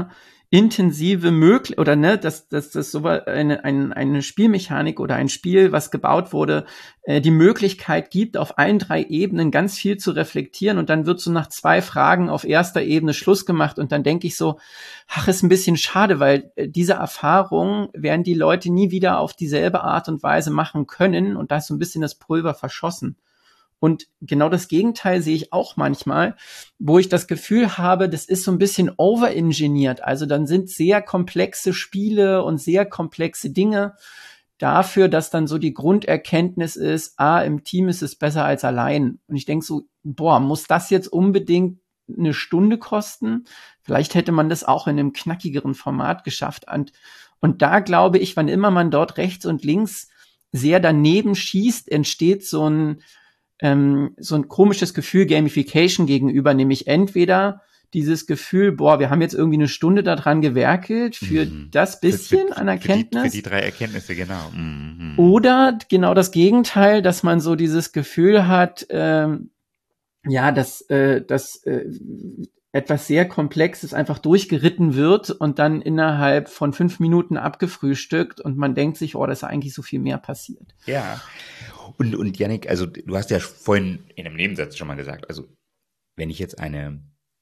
intensive möglich oder ne, dass dass das so eine eine eine Spielmechanik oder ein Spiel, was gebaut wurde, äh, die Möglichkeit gibt, auf allen drei Ebenen ganz viel zu reflektieren und dann wird so nach zwei Fragen auf erster Ebene Schluss gemacht und dann denke ich so, ach, ist ein bisschen schade, weil äh, diese Erfahrung werden die Leute nie wieder auf dieselbe Art und Weise machen können und da ist so ein bisschen das Pulver verschossen. Und genau das Gegenteil sehe ich auch manchmal, wo ich das Gefühl habe, das ist so ein bisschen overengineert. Also dann sind sehr komplexe Spiele und sehr komplexe Dinge dafür, dass dann so die Grunderkenntnis ist, ah, im Team ist es besser als allein. Und ich denke so, boah, muss das jetzt unbedingt eine Stunde kosten? Vielleicht hätte man das auch in einem knackigeren Format geschafft. Und, und da glaube ich, wann immer man dort rechts und links sehr daneben schießt, entsteht so ein Ähm, so ein komisches Gefühl Gamification gegenüber, nämlich entweder dieses Gefühl, boah, wir haben jetzt irgendwie eine Stunde daran gewerkelt für mhm. das bisschen für, für, an Erkenntnis. Für die, für die drei Erkenntnisse, genau. Mhm. Oder genau das Gegenteil, dass man so dieses Gefühl hat, ähm, ja, dass, äh, dass äh, etwas sehr Komplexes einfach durchgeritten wird und dann innerhalb von fünf Minuten abgefrühstückt und man denkt sich, oh, da ist eigentlich so viel mehr passiert. Ja. Und, und Yannick, also du hast ja vorhin in einem Nebensatz schon mal gesagt, also wenn ich jetzt eine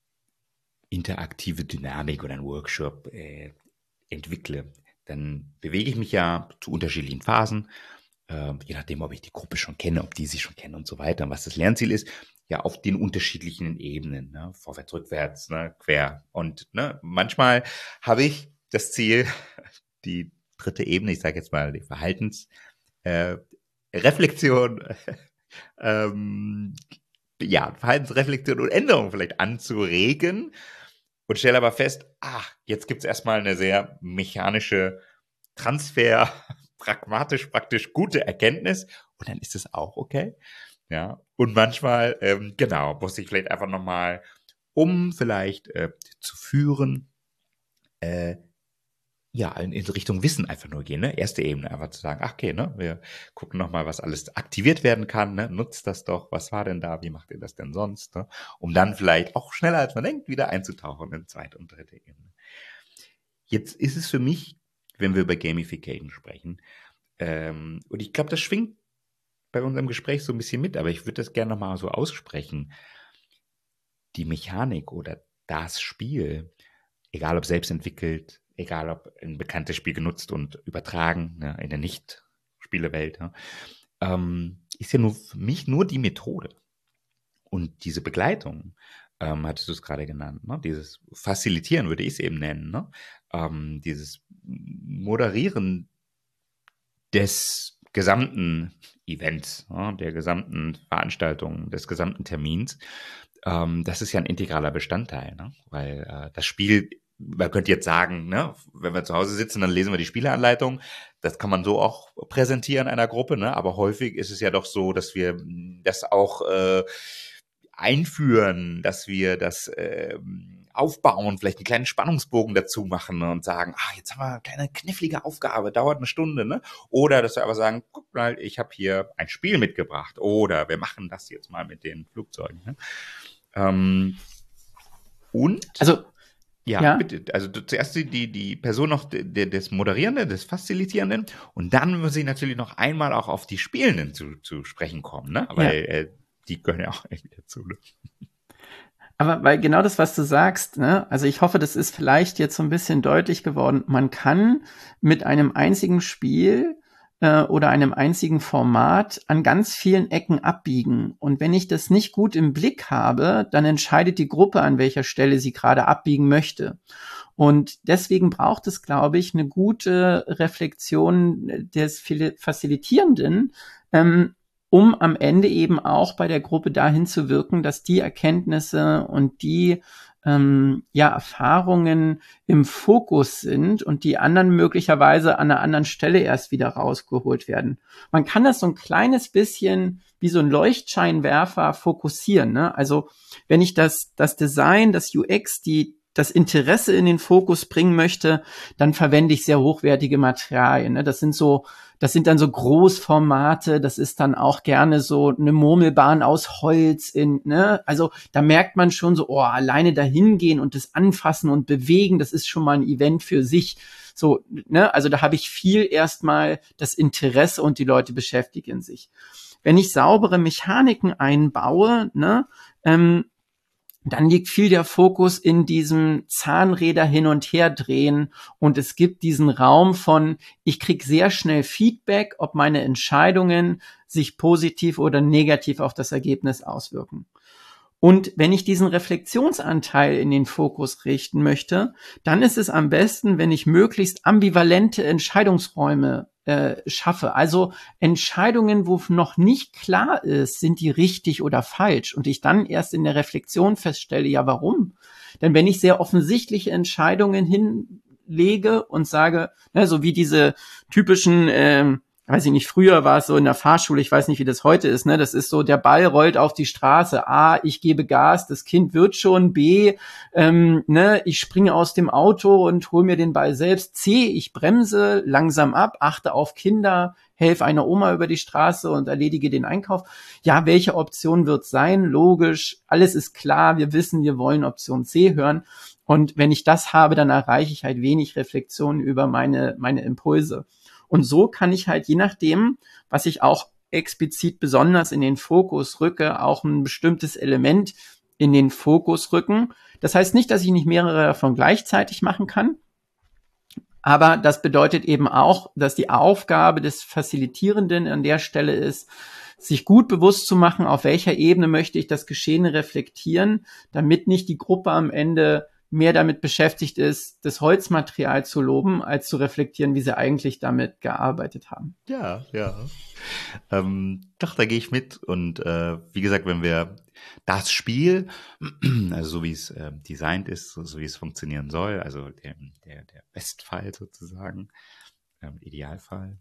interaktive Dynamik oder einen Workshop äh, entwickle, dann bewege ich mich ja zu unterschiedlichen Phasen, äh, je nachdem, ob ich die Gruppe schon kenne, ob die sich schon kennen und so weiter, und was das Lernziel ist, ja auf den unterschiedlichen Ebenen, ne? Vorwärts, rückwärts, ne? Quer. Und ne, manchmal habe ich das Ziel, die dritte Ebene, ich sage jetzt mal die Verhaltens- äh, Reflexion, ähm, ja, Verhaltensreflexion und Änderung vielleicht anzuregen und stelle aber fest, ach, jetzt gibt es erstmal eine sehr mechanische Transfer, pragmatisch praktisch gute Erkenntnis und dann ist es auch okay. Ja, und manchmal, ähm, genau, muss ich vielleicht einfach nochmal, um vielleicht äh, zu führen, äh, ja, in, in Richtung Wissen einfach nur gehen, ne? Erste Ebene, einfach zu sagen, ach, okay, ne, wir gucken nochmal, was alles aktiviert werden kann, ne? Nutzt das doch, was war denn da, wie macht ihr das denn sonst, ne? Um dann vielleicht auch schneller, als man denkt, wieder einzutauchen in zweite und dritte Ebene. Jetzt ist es für mich, wenn wir über Gamification sprechen, ähm, und ich glaube, das schwingt bei unserem Gespräch so ein bisschen mit, aber ich würde das gerne nochmal so aussprechen. Die Mechanik oder das Spiel, egal ob selbst entwickelt, egal ob ein bekanntes Spiel genutzt und übertragen, ne, in der Nicht-Spielewelt, ne, ähm, ist ja nur für mich nur die Methode. Und diese Begleitung, ähm, hattest du es gerade genannt, ne, dieses Facilitieren würde ich es eben nennen, ne, ähm, dieses Moderieren des gesamten Events, ne, der gesamten Veranstaltung, des gesamten Termins, ähm, das ist ja ein integraler Bestandteil, ne, weil äh, das Spiel, man könnte jetzt sagen, ne, wenn wir zu Hause sitzen, dann lesen wir die Spieleanleitung. Das kann man so auch präsentieren einer Gruppe, ne? Aber häufig ist es ja doch so, dass wir das auch äh, einführen, dass wir das äh, aufbauen, vielleicht einen kleinen Spannungsbogen dazu machen, ne? Und sagen, ah, jetzt haben wir eine kleine knifflige Aufgabe, dauert eine Stunde, ne? Oder dass wir aber sagen, guck mal, ich habe hier ein Spiel mitgebracht. Oder wir machen das jetzt mal mit den Flugzeugen, ne? Ähm, und also Ja, Ja. bitte. Also du, zuerst die, die, die Person noch de, de, des Moderierenden, des Facilitierenden und dann muss ich natürlich noch einmal auch auf die Spielenden zu, zu sprechen kommen, ne? Weil Ja. äh, die gehören ja auch irgendwie dazu, ne? Aber weil genau das, was du sagst, ne, also ich hoffe, das ist vielleicht jetzt so ein bisschen deutlich geworden. Man kann mit einem einzigen Spiel äh, oder einem einzigen Format an ganz vielen Ecken abbiegen. Und wenn ich das nicht gut im Blick habe, dann entscheidet die Gruppe, an welcher Stelle sie gerade abbiegen möchte. Und deswegen braucht es, glaube ich, eine gute Reflexion des Facilitierenden, ähm, um am Ende eben auch bei der Gruppe dahin zu wirken, dass die Erkenntnisse und die ähm, ja, Erfahrungen im Fokus sind und die anderen möglicherweise an einer anderen Stelle erst wieder rausgeholt werden. Man kann das so ein kleines bisschen wie so ein Leuchtscheinwerfer fokussieren, ne? Also wenn ich das, das Design, das U X, die das Interesse in den Fokus bringen möchte, dann verwende ich sehr hochwertige Materialien. Ne? Das sind so, das sind dann so Großformate, das ist dann auch gerne so eine Murmelbahn aus Holz in, ne? Also da merkt man schon so, oh, alleine dahin gehen und das anfassen und bewegen, das ist schon mal ein Event für sich. So, ne? Also da habe ich viel erstmal das Interesse und die Leute beschäftigen sich. Wenn ich saubere Mechaniken einbaue, ne, ähm, dann liegt viel der Fokus in diesem Zahnräder hin und her drehen und es gibt diesen Raum von, ich krieg sehr schnell Feedback, ob meine Entscheidungen sich positiv oder negativ auf das Ergebnis auswirken. Und wenn ich diesen Reflexionsanteil in den Fokus richten möchte, dann ist es am besten, wenn ich möglichst ambivalente Entscheidungsräume äh, schaffe. Also Entscheidungen, wo noch nicht klar ist, sind die richtig oder falsch. Und ich dann erst in der Reflexion feststelle, ja, warum? Denn wenn ich sehr offensichtliche Entscheidungen hinlege und sage, ne, so wie diese typischen ähm, weiß ich nicht, früher war es so in der Fahrschule, ich weiß nicht, wie das heute ist, ne, das ist so, der Ball rollt auf die Straße, A, ich gebe Gas, das Kind wird schon, B, ähm, ne, ich springe aus dem Auto und hole mir den Ball selbst, C, ich bremse langsam ab, achte auf Kinder, helfe einer Oma über die Straße und erledige den Einkauf. Ja, welche Option wird sein? Logisch, alles ist klar, wir wissen, wir wollen Option C hören. Und wenn ich das habe, dann erreiche ich halt wenig Reflexion über meine, meine Impulse. Und so kann ich halt je nachdem, was ich auch explizit besonders in den Fokus rücke, auch ein bestimmtes Element in den Fokus rücken. Das heißt nicht, dass ich nicht mehrere davon gleichzeitig machen kann, aber das bedeutet eben auch, dass die Aufgabe des Facilitierenden an der Stelle ist, sich gut bewusst zu machen, auf welcher Ebene möchte ich das Geschehene reflektieren, damit nicht die Gruppe am Ende mehr damit beschäftigt ist, das Holzmaterial zu loben, als zu reflektieren, wie sie eigentlich damit gearbeitet haben. Ja, ja. Ähm, doch, da gehe ich mit. Und äh, wie gesagt, wenn wir das Spiel, also so wie es äh, designt ist, so, so wie es funktionieren soll, also der, der, der Bestfall sozusagen, ähm, Idealfall,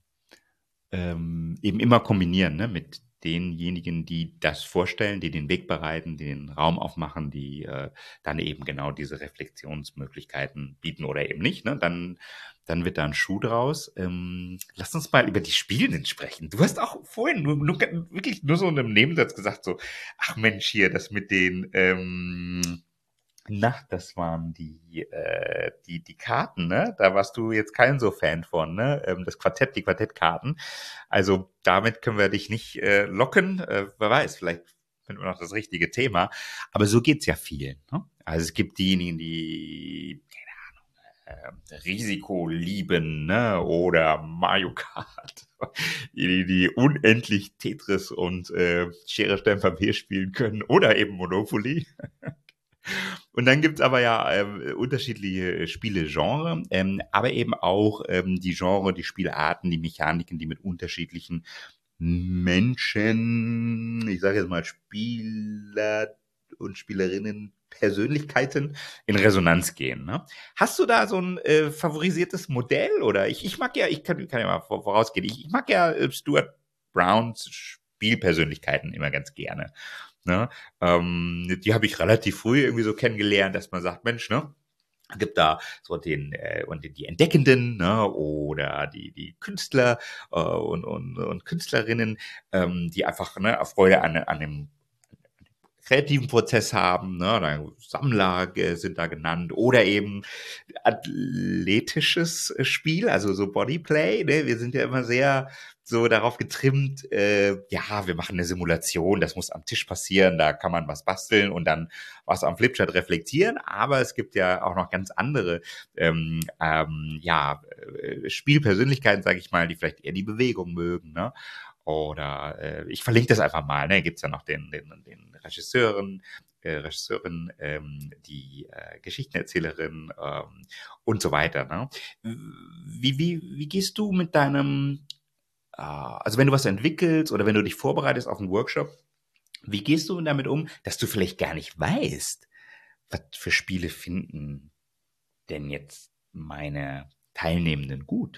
ähm, eben immer kombinieren, ne, mit denjenigen, die das vorstellen, die den Weg bereiten, die den Raum aufmachen, die äh, dann eben genau diese Reflexionsmöglichkeiten bieten oder eben nicht, ne? Dann, dann wird da ein Schuh draus. Ähm, lass uns mal über die Spielenden sprechen. Du hast auch vorhin nur, nur wirklich nur so in einem Nebensatz gesagt, so, ach Mensch, hier, das mit den ähm, na, das waren die, äh, die, die Karten, ne? Da warst du jetzt kein so Fan von, ne? Ähm, das Quartett, die Quartettkarten. Also damit können wir dich nicht äh, locken. Äh, wer weiß, vielleicht finden wir noch das richtige Thema. Aber so geht's ja vielen, ne? Also es gibt diejenigen, die, keine Ahnung, äh, Risiko lieben, ne? Oder Mario Kart. Die, die unendlich Tetris und äh, Schere, Stein, Papier spielen können. Oder eben Monopoly. Und dann gibt's aber ja äh, unterschiedliche Spielegenre, ähm, aber eben auch ähm, die Genre, die Spielarten, die Mechaniken, die mit unterschiedlichen Menschen, ich sage jetzt mal Spieler und Spielerinnen, Persönlichkeiten in Resonanz gehen. Ne? Hast du da so ein äh, favorisiertes Modell? Oder ich, ich mag ja, ich kann, kann ja mal vorausgehen, ich, ich mag ja äh, Stuart Browns Spielpersönlichkeiten immer ganz gerne. Ne? Ähm, die habe ich relativ früh irgendwie so kennengelernt, dass man sagt, Mensch, ne, gibt da so den äh, und die Entdeckenden, ne, oder die die Künstler äh, und, und und Künstlerinnen, ähm, die einfach ne Freude an an dem kreativen Prozess haben, ne, Sammler sind da genannt, oder eben athletisches Spiel, also so Bodyplay, ne, wir sind ja immer sehr so darauf getrimmt, äh, ja, wir machen eine Simulation, das muss am Tisch passieren, da kann man was basteln und dann was am Flipchart reflektieren, aber es gibt ja auch noch ganz andere ähm, ähm, ja, Spielpersönlichkeiten, sage ich mal, die vielleicht eher die Bewegung mögen, ne? Oder äh, ich verlinke das einfach mal, ne? Gibt's ja noch den, den, den Regisseuren, äh, Regisseurin, ähm, die äh, Geschichtenerzählerin ähm, und so weiter. Ne? Wie, wie, wie gehst du mit deinem, äh, also wenn du was entwickelst oder wenn du dich vorbereitest auf einen Workshop, wie gehst du damit um, dass du vielleicht gar nicht weißt, was für Spiele finden denn jetzt meine Teilnehmenden gut?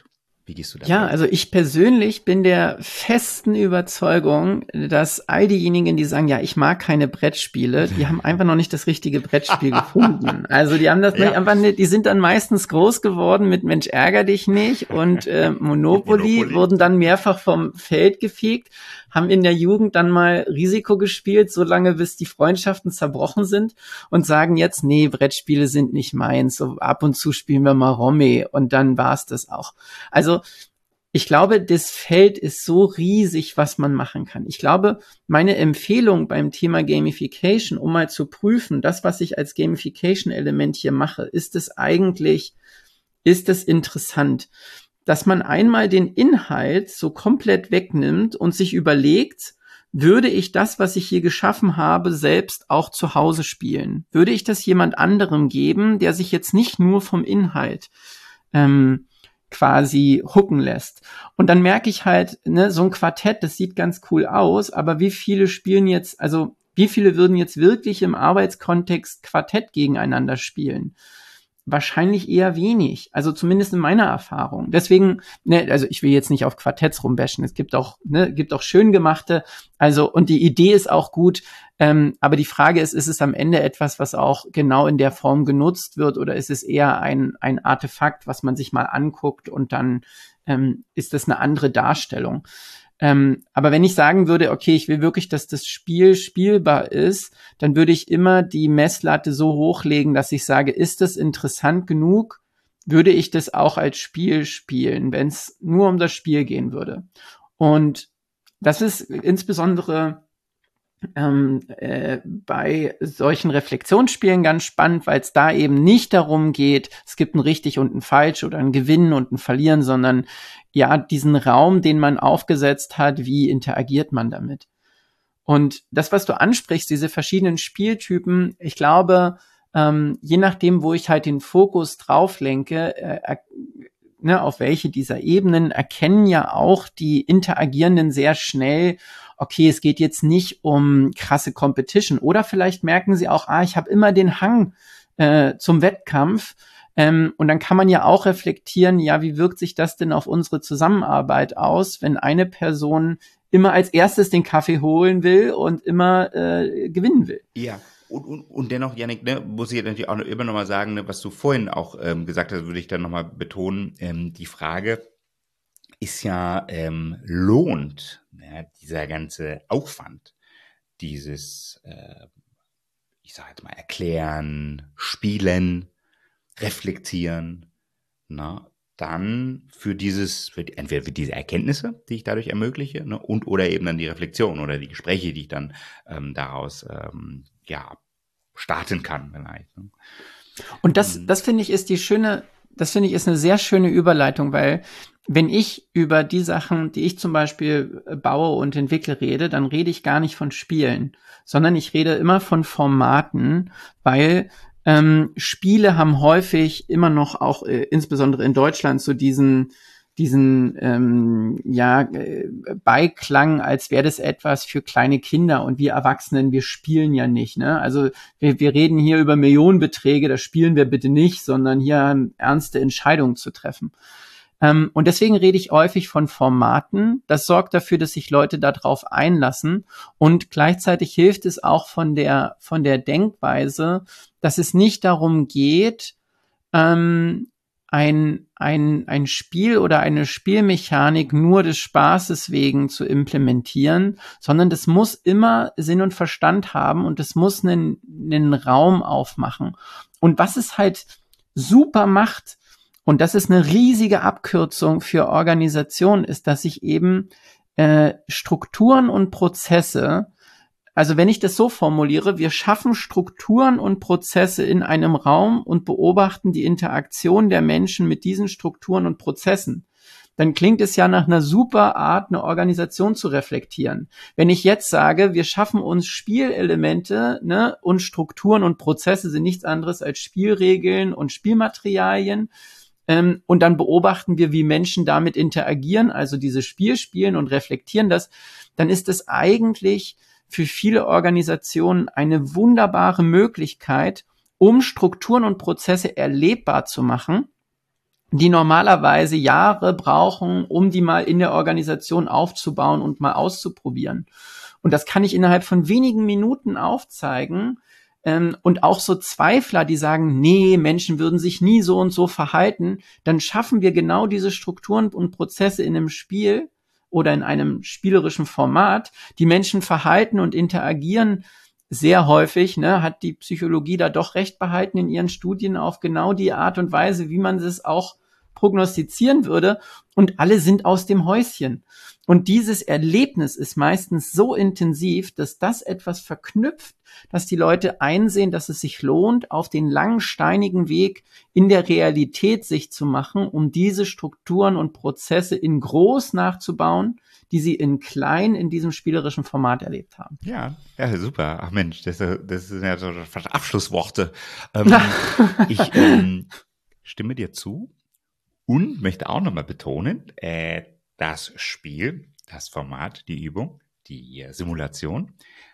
Wie gehst du da? Ja, also ich persönlich bin der festen Überzeugung, dass all diejenigen, die sagen, ja, ich mag keine Brettspiele, die haben einfach noch nicht das richtige Brettspiel gefunden. Also die haben das ja. einfach nicht, die sind dann meistens groß geworden mit Mensch, ärger dich nicht und äh, Monopoly, Monopoly wurden dann mehrfach vom Feld gefegt, haben in der Jugend dann mal Risiko gespielt, so lange bis die Freundschaften zerbrochen sind und sagen jetzt, nee, Brettspiele sind nicht meins, so ab und zu spielen wir mal Romy und dann war's das auch. Also ich glaube, das Feld ist so riesig, was man machen kann. Ich glaube, meine Empfehlung beim Thema Gamification, um mal zu prüfen, das, was ich als Gamification-Element hier mache, ist es eigentlich, ist es interessant, dass man einmal den Inhalt so komplett wegnimmt und sich überlegt, würde ich das, was ich hier geschaffen habe, selbst auch zu Hause spielen? Würde ich das jemand anderem geben, der sich jetzt nicht nur vom Inhalt ähm, quasi hooken lässt? Und dann merke ich halt, ne, so ein Quartett, das sieht ganz cool aus, aber wie viele spielen jetzt, also wie viele würden jetzt wirklich im Arbeitskontext Quartett gegeneinander spielen? Wahrscheinlich eher wenig, also zumindest in meiner Erfahrung. Deswegen, ne, also ich will jetzt nicht auf Quartetts rumbashen, es gibt auch, ne, gibt auch schön gemachte, also und die Idee ist auch gut, ähm, aber die Frage ist, ist es am Ende etwas, was auch genau in der Form genutzt wird oder ist es eher ein ein Artefakt, was man sich mal anguckt und dann ähm, ist das eine andere Darstellung. Ähm, aber wenn ich sagen würde, okay, ich will wirklich, dass das Spiel spielbar ist, dann würde ich immer die Messlatte so hochlegen, dass ich sage, ist das interessant genug, würde ich das auch als Spiel spielen, wenn es nur um das Spiel gehen würde. Und das ist insbesondere ähm, äh, bei solchen Reflexionsspielen ganz spannend, weil es da eben nicht darum geht, es gibt ein richtig und ein falsch oder ein Gewinnen und ein Verlieren, sondern ja, diesen Raum, den man aufgesetzt hat, wie interagiert man damit? Und das, was du ansprichst, diese verschiedenen Spieltypen, ich glaube, ähm, je nachdem, wo ich halt den Fokus drauf lenke, äh, ne, auf welche dieser Ebenen, erkennen ja auch die Interagierenden sehr schnell, okay, es geht jetzt nicht um krasse Competition. Oder vielleicht merken sie auch, ah, ich habe immer den Hang äh, zum Wettkampf. Ähm, und dann kann man ja auch reflektieren, ja, wie wirkt sich das denn auf unsere Zusammenarbeit aus, wenn eine Person immer als erstes den Kaffee holen will und immer äh, gewinnen will. Ja, und, und, und dennoch, Jannik, ne, muss ich natürlich auch immer noch mal sagen, ne, was du vorhin auch ähm, gesagt hast, würde ich dann noch mal betonen, ähm, die Frage ist ja, ähm, lohnt ne, dieser ganze Aufwand, dieses, äh, ich sage jetzt mal, erklären, spielen, reflektieren, na, dann für dieses, für die, entweder für diese Erkenntnisse, die ich dadurch ermögliche, ne, und oder eben dann die Reflexion oder die Gespräche, die ich dann ähm, daraus ähm, ja starten kann vielleicht. Ne. Und das, das finde ich ist die schöne, das finde ich ist eine sehr schöne Überleitung, weil wenn ich über die Sachen, die ich zum Beispiel baue und entwickle, rede, dann rede ich gar nicht von Spielen, sondern ich rede immer von Formaten, weil Ähm, Spiele haben häufig immer noch auch, äh, insbesondere in Deutschland, so diesen, diesen ähm, ja äh, Beiklang, als wäre das etwas für kleine Kinder und wir Erwachsenen, wir spielen ja nicht. Ne? Also wir, wir reden hier über Millionenbeträge, das spielen wir bitte nicht, sondern hier haben ernste Entscheidungen zu treffen. Ähm, und deswegen rede ich häufig von Formaten. Das sorgt dafür, dass sich Leute darauf einlassen und gleichzeitig hilft es auch von der von der Denkweise, dass es nicht darum geht, ähm, ein ein ein Spiel oder eine Spielmechanik nur des Spaßes wegen zu implementieren, sondern das muss immer Sinn und Verstand haben und es muss einen einen Raum aufmachen. Und was es halt super macht, und das ist eine riesige Abkürzung für Organisation, ist, dass ich eben äh, Strukturen und Prozesse, also wenn ich das so formuliere, wir schaffen Strukturen und Prozesse in einem Raum und beobachten die Interaktion der Menschen mit diesen Strukturen und Prozessen, dann klingt es ja nach einer super Art, eine Organisation zu reflektieren. Wenn ich jetzt sage, wir schaffen uns Spielelemente, ne, und Strukturen und Prozesse sind nichts anderes als Spielregeln und Spielmaterialien, Ähm, und dann beobachten wir, wie Menschen damit interagieren, also dieses Spiel spielen und reflektieren das, dann ist es eigentlich für viele Organisationen eine wunderbare Möglichkeit, um Strukturen und Prozesse erlebbar zu machen die normalerweise Jahre brauchen, um die mal in der Organisation aufzubauen und mal auszuprobieren. Und das kann ich innerhalb von wenigen Minuten aufzeigen. Ähm, und auch so Zweifler, die sagen, nee, Menschen würden sich nie so und so verhalten, dann schaffen wir genau diese Strukturen und Prozesse in einem Spiel oder in einem spielerischen Format. Die Menschen verhalten und interagieren sehr häufig, ne, hat die Psychologie da doch recht behalten in ihren Studien auf genau die Art und Weise, wie man es auch prognostizieren würde. Und alle sind aus dem Häuschen. Und dieses Erlebnis ist meistens so intensiv, dass das etwas verknüpft, dass die Leute einsehen, dass es sich lohnt, auf den langen, steinigen Weg in der Realität sich zu machen, um diese Strukturen und Prozesse in groß nachzubauen, die sie in klein in diesem spielerischen Format erlebt haben. Ja, ja, super. Ach Mensch, das, das sind ja so Abschlussworte. Ähm, ich ähm, stimme dir zu und möchte auch nochmal betonen, äh, das Spiel, das Format, die Übung, die Simulation,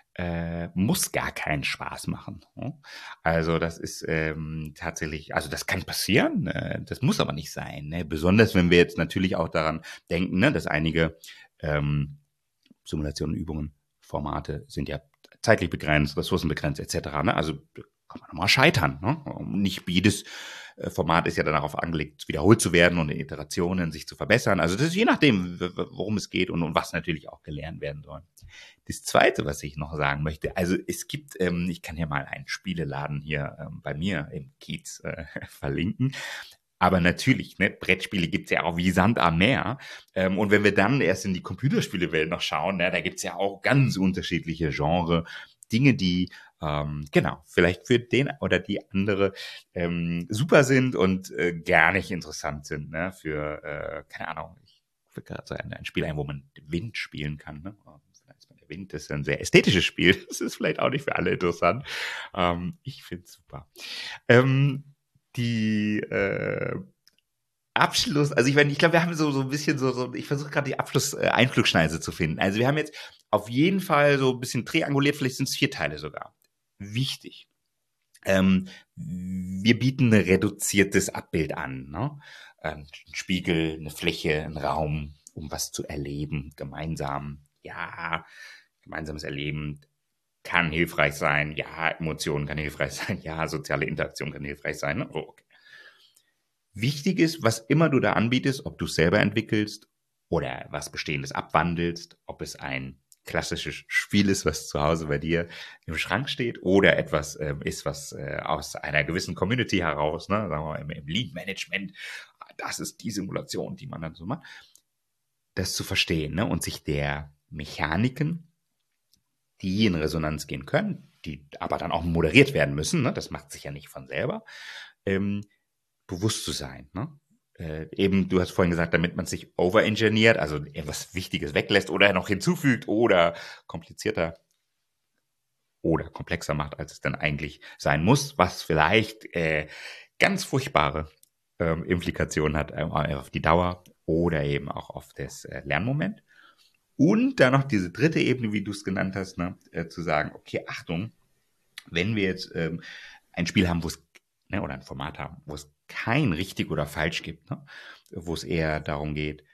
äh, muss gar keinen Spaß machen. Ne? Also das ist ähm, tatsächlich, also das kann passieren, äh, das muss aber nicht sein. Ne? Besonders wenn wir jetzt natürlich auch daran denken, ne, dass einige ähm, Simulationen, Übungen, Formate sind ja zeitlich begrenzt, ressourcenbegrenzt et cetera. Ne? Also kann man mal scheitern. Ne? Nicht jedes Format ist ja dann darauf angelegt, wiederholt zu werden und in Iterationen sich zu verbessern. Also das ist je nachdem, worum es geht und, und was natürlich auch gelernt werden soll. Das Zweite, was ich noch sagen möchte, also es gibt, ähm, ich kann hier mal einen Spieleladen hier ähm, bei mir im Kiez äh, verlinken. Aber natürlich, ne, Brettspiele gibt's ja auch wie Sand am Meer. Ähm, und wenn wir dann erst in die Computerspielewelt noch schauen, ne, da gibt's ja auch ganz unterschiedliche Genres, Dinge, die ähm, genau vielleicht für den oder die andere ähm, super sind und äh, gar nicht interessant sind. Ne, für, äh, keine Ahnung, ich will gerade so ein, ein Spiel ein, wo man Wind spielen kann. Ne? Der Wind ist ein sehr ästhetisches Spiel. Das ist vielleicht auch nicht für alle interessant. Ähm, ich find's super. Ähm, Die äh, Abschluss, also ich meine, ich glaube, wir haben so so ein bisschen so, so ich versuche gerade die Abschluss-Einflugschneise zu finden. Also wir haben jetzt auf jeden Fall so ein bisschen trianguliert, vielleicht sind es vier Teile sogar. Wichtig. Ähm, wir bieten ein reduziertes Abbild an, ne? Ein Spiegel, eine Fläche, ein Raum, um was zu erleben, gemeinsam. Ja, gemeinsames Erleben kann hilfreich sein. Ja, Emotionen kann hilfreich sein. Ja, soziale Interaktion kann hilfreich sein. Ne? Oh, okay. Wichtig ist, was immer du da anbietest, ob du es selber entwickelst oder was Bestehendes abwandelst, ob es ein klassisches Spiel ist, was zu Hause bei dir im Schrank steht oder etwas äh, ist, was äh, aus einer gewissen Community heraus, ne, sagen wir mal im, im Lead-Management, das ist die Simulation, die man dann so macht, das zu verstehen, ne, und sich der Mechaniken, die in Resonanz gehen können, die aber dann auch moderiert werden müssen, ne, das macht sich ja nicht von selber, ähm, bewusst zu sein, ne? Äh, eben, du hast vorhin gesagt, damit man sich overengineert, also etwas Wichtiges weglässt oder noch hinzufügt oder komplizierter oder komplexer macht, als es dann eigentlich sein muss, was vielleicht äh, ganz furchtbare ähm, Implikationen hat äh, auf die Dauer oder eben auch auf das äh, Lernmoment. Und dann noch diese dritte Ebene, wie du es genannt hast, ne, äh, zu sagen, okay, Achtung, wenn wir jetzt ähm, ein Spiel haben, wo es, ne, oder ein Format haben, wo es kein richtig oder falsch gibt, ne, wo es eher darum geht,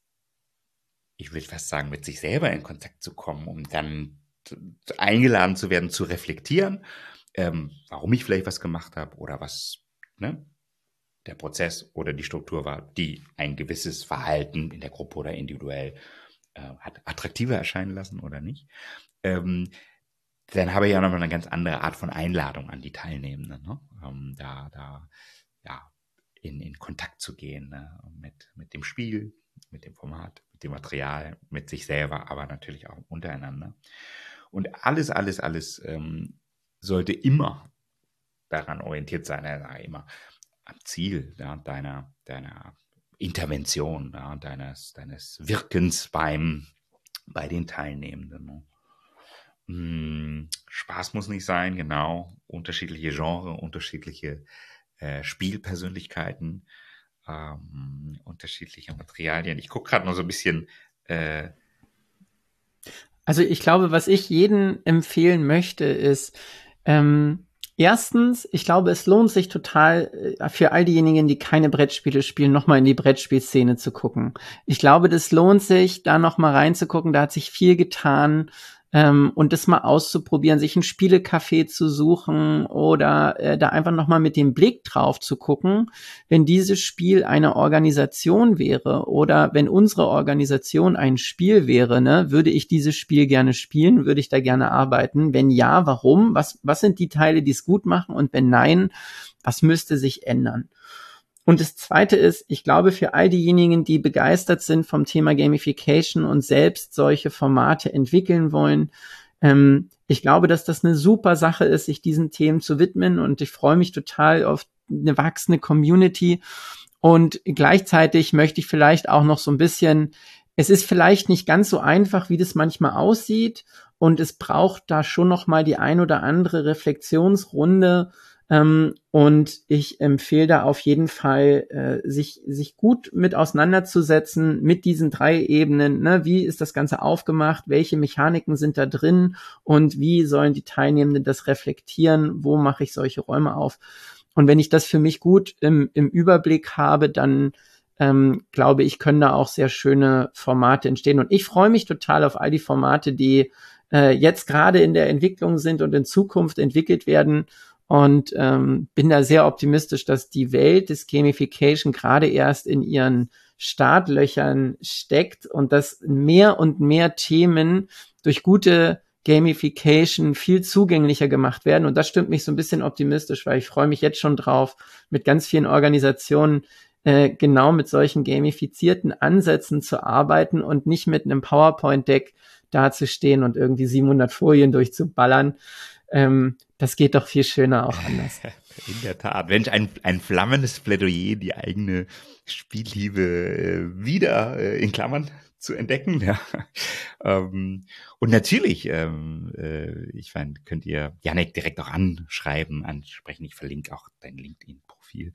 ich würde fast sagen, mit sich selber in Kontakt zu kommen, um dann eingeladen zu werden, zu reflektieren, ähm, warum ich vielleicht was gemacht habe oder was, ne, der Prozess oder die Struktur war, die ein gewisses Verhalten in der Gruppe oder individuell äh, hat attraktiver erscheinen lassen oder nicht. Ähm, dann habe ich ja noch eine ganz andere Art von Einladung an die Teilnehmenden, ne? ähm, da, da, ja, in, in Kontakt zu gehen, ne? mit, mit dem Spiel, mit dem Format, mit dem Material, mit sich selber, aber natürlich auch untereinander. Und alles, alles, alles ähm, sollte immer daran orientiert sein, also immer am Ziel, ja, deiner, deiner Intervention, ja, deines, deines Wirkens beim, bei den Teilnehmenden. Ne? Hm, Spaß muss nicht sein, genau. Unterschiedliche Genres, unterschiedliche äh, Spielpersönlichkeiten, ähm, unterschiedliche Materialien. Ich gucke gerade noch so ein bisschen. Äh, also ich glaube, was ich jedem empfehlen möchte, ist, ähm, Erstens, ich glaube, es lohnt sich total für all diejenigen, die keine Brettspiele spielen, nochmal in die Brettspielszene zu gucken. Ich glaube, das lohnt sich, da nochmal reinzugucken. Da hat sich viel getan. Ähm, und das mal auszuprobieren, sich ein Spielecafé zu suchen oder äh, da einfach nochmal mit dem Blick drauf zu gucken, wenn dieses Spiel eine Organisation wäre oder wenn unsere Organisation ein Spiel wäre, ne, würde ich dieses Spiel gerne spielen, würde ich da gerne arbeiten? Wenn ja, warum? Was, was sind die Teile, die es gut machen? Und wenn nein, was müsste sich ändern? Und das Zweite ist, ich glaube, für all diejenigen, die begeistert sind vom Thema Gamification und selbst solche Formate entwickeln wollen, ähm, ich glaube, dass das eine super Sache ist, sich diesen Themen zu widmen. Und ich freue mich total auf eine wachsende Community. Und gleichzeitig möchte ich vielleicht auch noch so ein bisschen, es ist vielleicht nicht ganz so einfach, wie das manchmal aussieht. Und es braucht da schon noch mal die ein oder andere Reflexionsrunde. Ähm, und ich empfehle da auf jeden Fall, äh, sich sich gut mit auseinanderzusetzen mit diesen drei Ebenen. Ne? Wie ist das Ganze aufgemacht? Welche Mechaniken sind da drin? Und wie sollen die Teilnehmenden das reflektieren? Wo mache ich solche Räume auf? Und wenn ich das für mich gut im, im Überblick habe, dann ähm, glaube ich, können da auch sehr schöne Formate entstehen. Und ich freue mich total auf all die Formate, die äh, jetzt gerade in der Entwicklung sind und in Zukunft entwickelt werden. Und ähm, bin da sehr optimistisch, dass die Welt des Gamification gerade erst in ihren Startlöchern steckt und dass mehr und mehr Themen durch gute Gamification viel zugänglicher gemacht werden. Und das stimmt mich so ein bisschen optimistisch, weil ich freue mich jetzt schon drauf, mit ganz vielen Organisationen äh, genau mit solchen gamifizierten Ansätzen zu arbeiten und nicht mit einem PowerPoint-Deck dazustehen und irgendwie siebenhundert Folien durchzuballern. Ähm, das geht doch viel schöner auch anders. In der Tat. Mensch, ein, ein flammendes Plädoyer, die eigene Spielliebe äh, wieder äh, in Klammern zu entdecken. Ja. ähm, und natürlich, ähm, äh, ich meine, könnt ihr Jannik direkt auch anschreiben, ansprechen. Ich verlinke auch dein LinkedIn-Profil.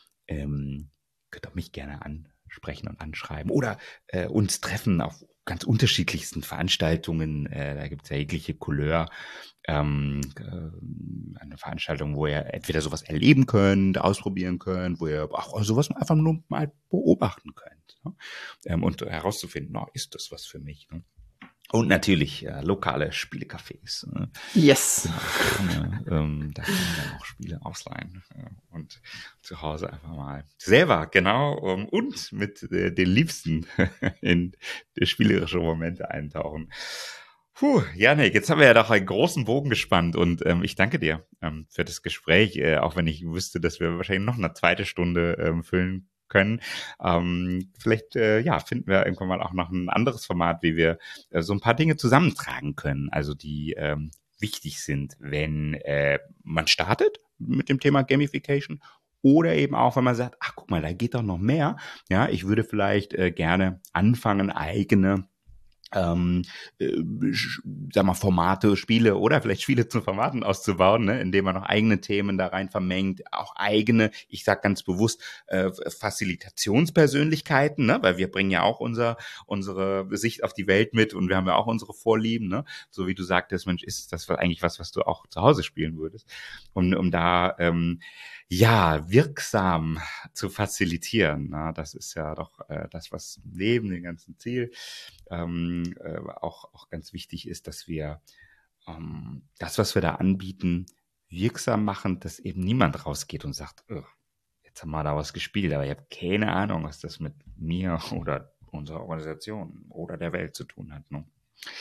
Ähm, könnt auch mich gerne ansprechen und anschreiben oder äh, uns treffen auf ganz unterschiedlichsten Veranstaltungen. Äh, da gibt es ja jegliche Couleur. Ähm, äh, eine Veranstaltung, wo ihr entweder sowas erleben könnt, ausprobieren könnt, wo ihr auch sowas einfach nur mal beobachten könnt. Ne? Ähm, und herauszufinden, oh, ist das was für mich? Ne? Und natürlich äh, lokale Spielecafés. Äh, yes. Genau, ähm, da kann man dann auch Spiele ausleihen äh, und zu Hause einfach mal selber, genau, um, und mit äh, den Liebsten in die spielerischen Momente eintauchen. Puh, Jannik, jetzt haben wir ja doch einen großen Bogen gespannt und ähm, ich danke dir ähm, für das Gespräch, äh, auch wenn ich wüsste, dass wir wahrscheinlich noch eine zweite Stunde ähm, füllen können. Ähm, vielleicht äh, ja finden wir irgendwann mal auch noch ein anderes Format, wie wir äh, so ein paar Dinge zusammentragen können, also die ähm, wichtig sind, wenn äh, man startet mit dem Thema Gamification oder eben auch, wenn man sagt, ach guck mal, da geht doch noch mehr. Ja, ich würde vielleicht äh, gerne anfangen, eigene ähm, äh, sag mal, Formate, Spiele oder vielleicht Spiele zu Formaten auszubauen, ne, indem man noch eigene Themen da rein vermengt, auch eigene, ich sag ganz bewusst, äh, Facilitationspersönlichkeiten, ne, weil wir bringen ja auch unser, unsere Sicht auf die Welt mit und wir haben ja auch unsere Vorlieben, ne, so wie du sagtest, Mensch, ist das eigentlich was, was du auch zu Hause spielen würdest, um, um da, ähm, ja, wirksam zu facilitieren. Na, das ist ja doch äh, das, was neben dem ganzen Ziel ähm, äh, auch, auch ganz wichtig ist, dass wir ähm, das, was wir da anbieten, wirksam machen, dass eben niemand rausgeht und sagt, oh, jetzt haben wir da was gespielt, aber ich habe keine Ahnung, was das mit mir oder unserer Organisation oder der Welt zu tun hat. Ne?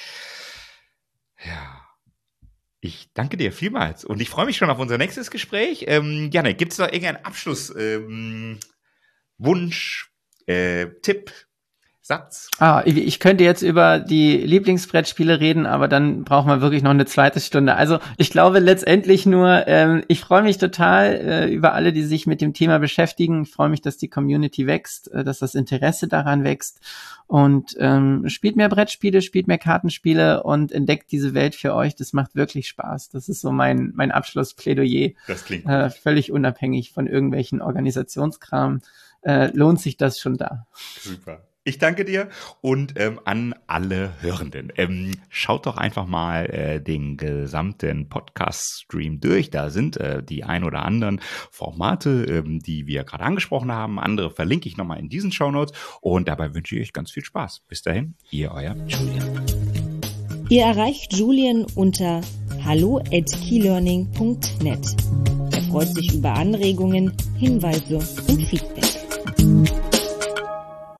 Ja. Ich danke dir vielmals und ich freue mich schon auf unser nächstes Gespräch. Ähm, Janne, gibt es noch irgendeinen Abschluss, ähm, Wunsch, äh, Tipp, Satz? Ah, ich, ich könnte jetzt über die Lieblingsbrettspiele reden, aber dann brauchen wir wirklich noch eine zweite Stunde. Also ich glaube letztendlich nur, ähm, ich freue mich total äh, über alle, die sich mit dem Thema beschäftigen. Ich freue mich, dass die Community wächst, äh, dass das Interesse daran wächst. Und ähm, spielt mehr Brettspiele, spielt mehr Kartenspiele und entdeckt diese Welt für euch. Das macht wirklich Spaß. Das ist so mein mein Abschlussplädoyer. Das klingt äh, völlig unabhängig von irgendwelchen Organisationskram. Äh, lohnt sich das schon da. Super. Ich danke dir und ähm, an alle Hörenden. Ähm, schaut doch einfach mal äh, den gesamten Podcast-Stream durch. Da sind äh, die ein oder anderen Formate, ähm, die wir gerade angesprochen haben. Andere verlinke ich nochmal in diesen Shownotes. Und dabei wünsche ich euch ganz viel Spaß. Bis dahin, ihr, euer Julian. Ihr erreicht Julian unter hallo at keylearning punkt net. Er freut sich über Anregungen, Hinweise und Feedback.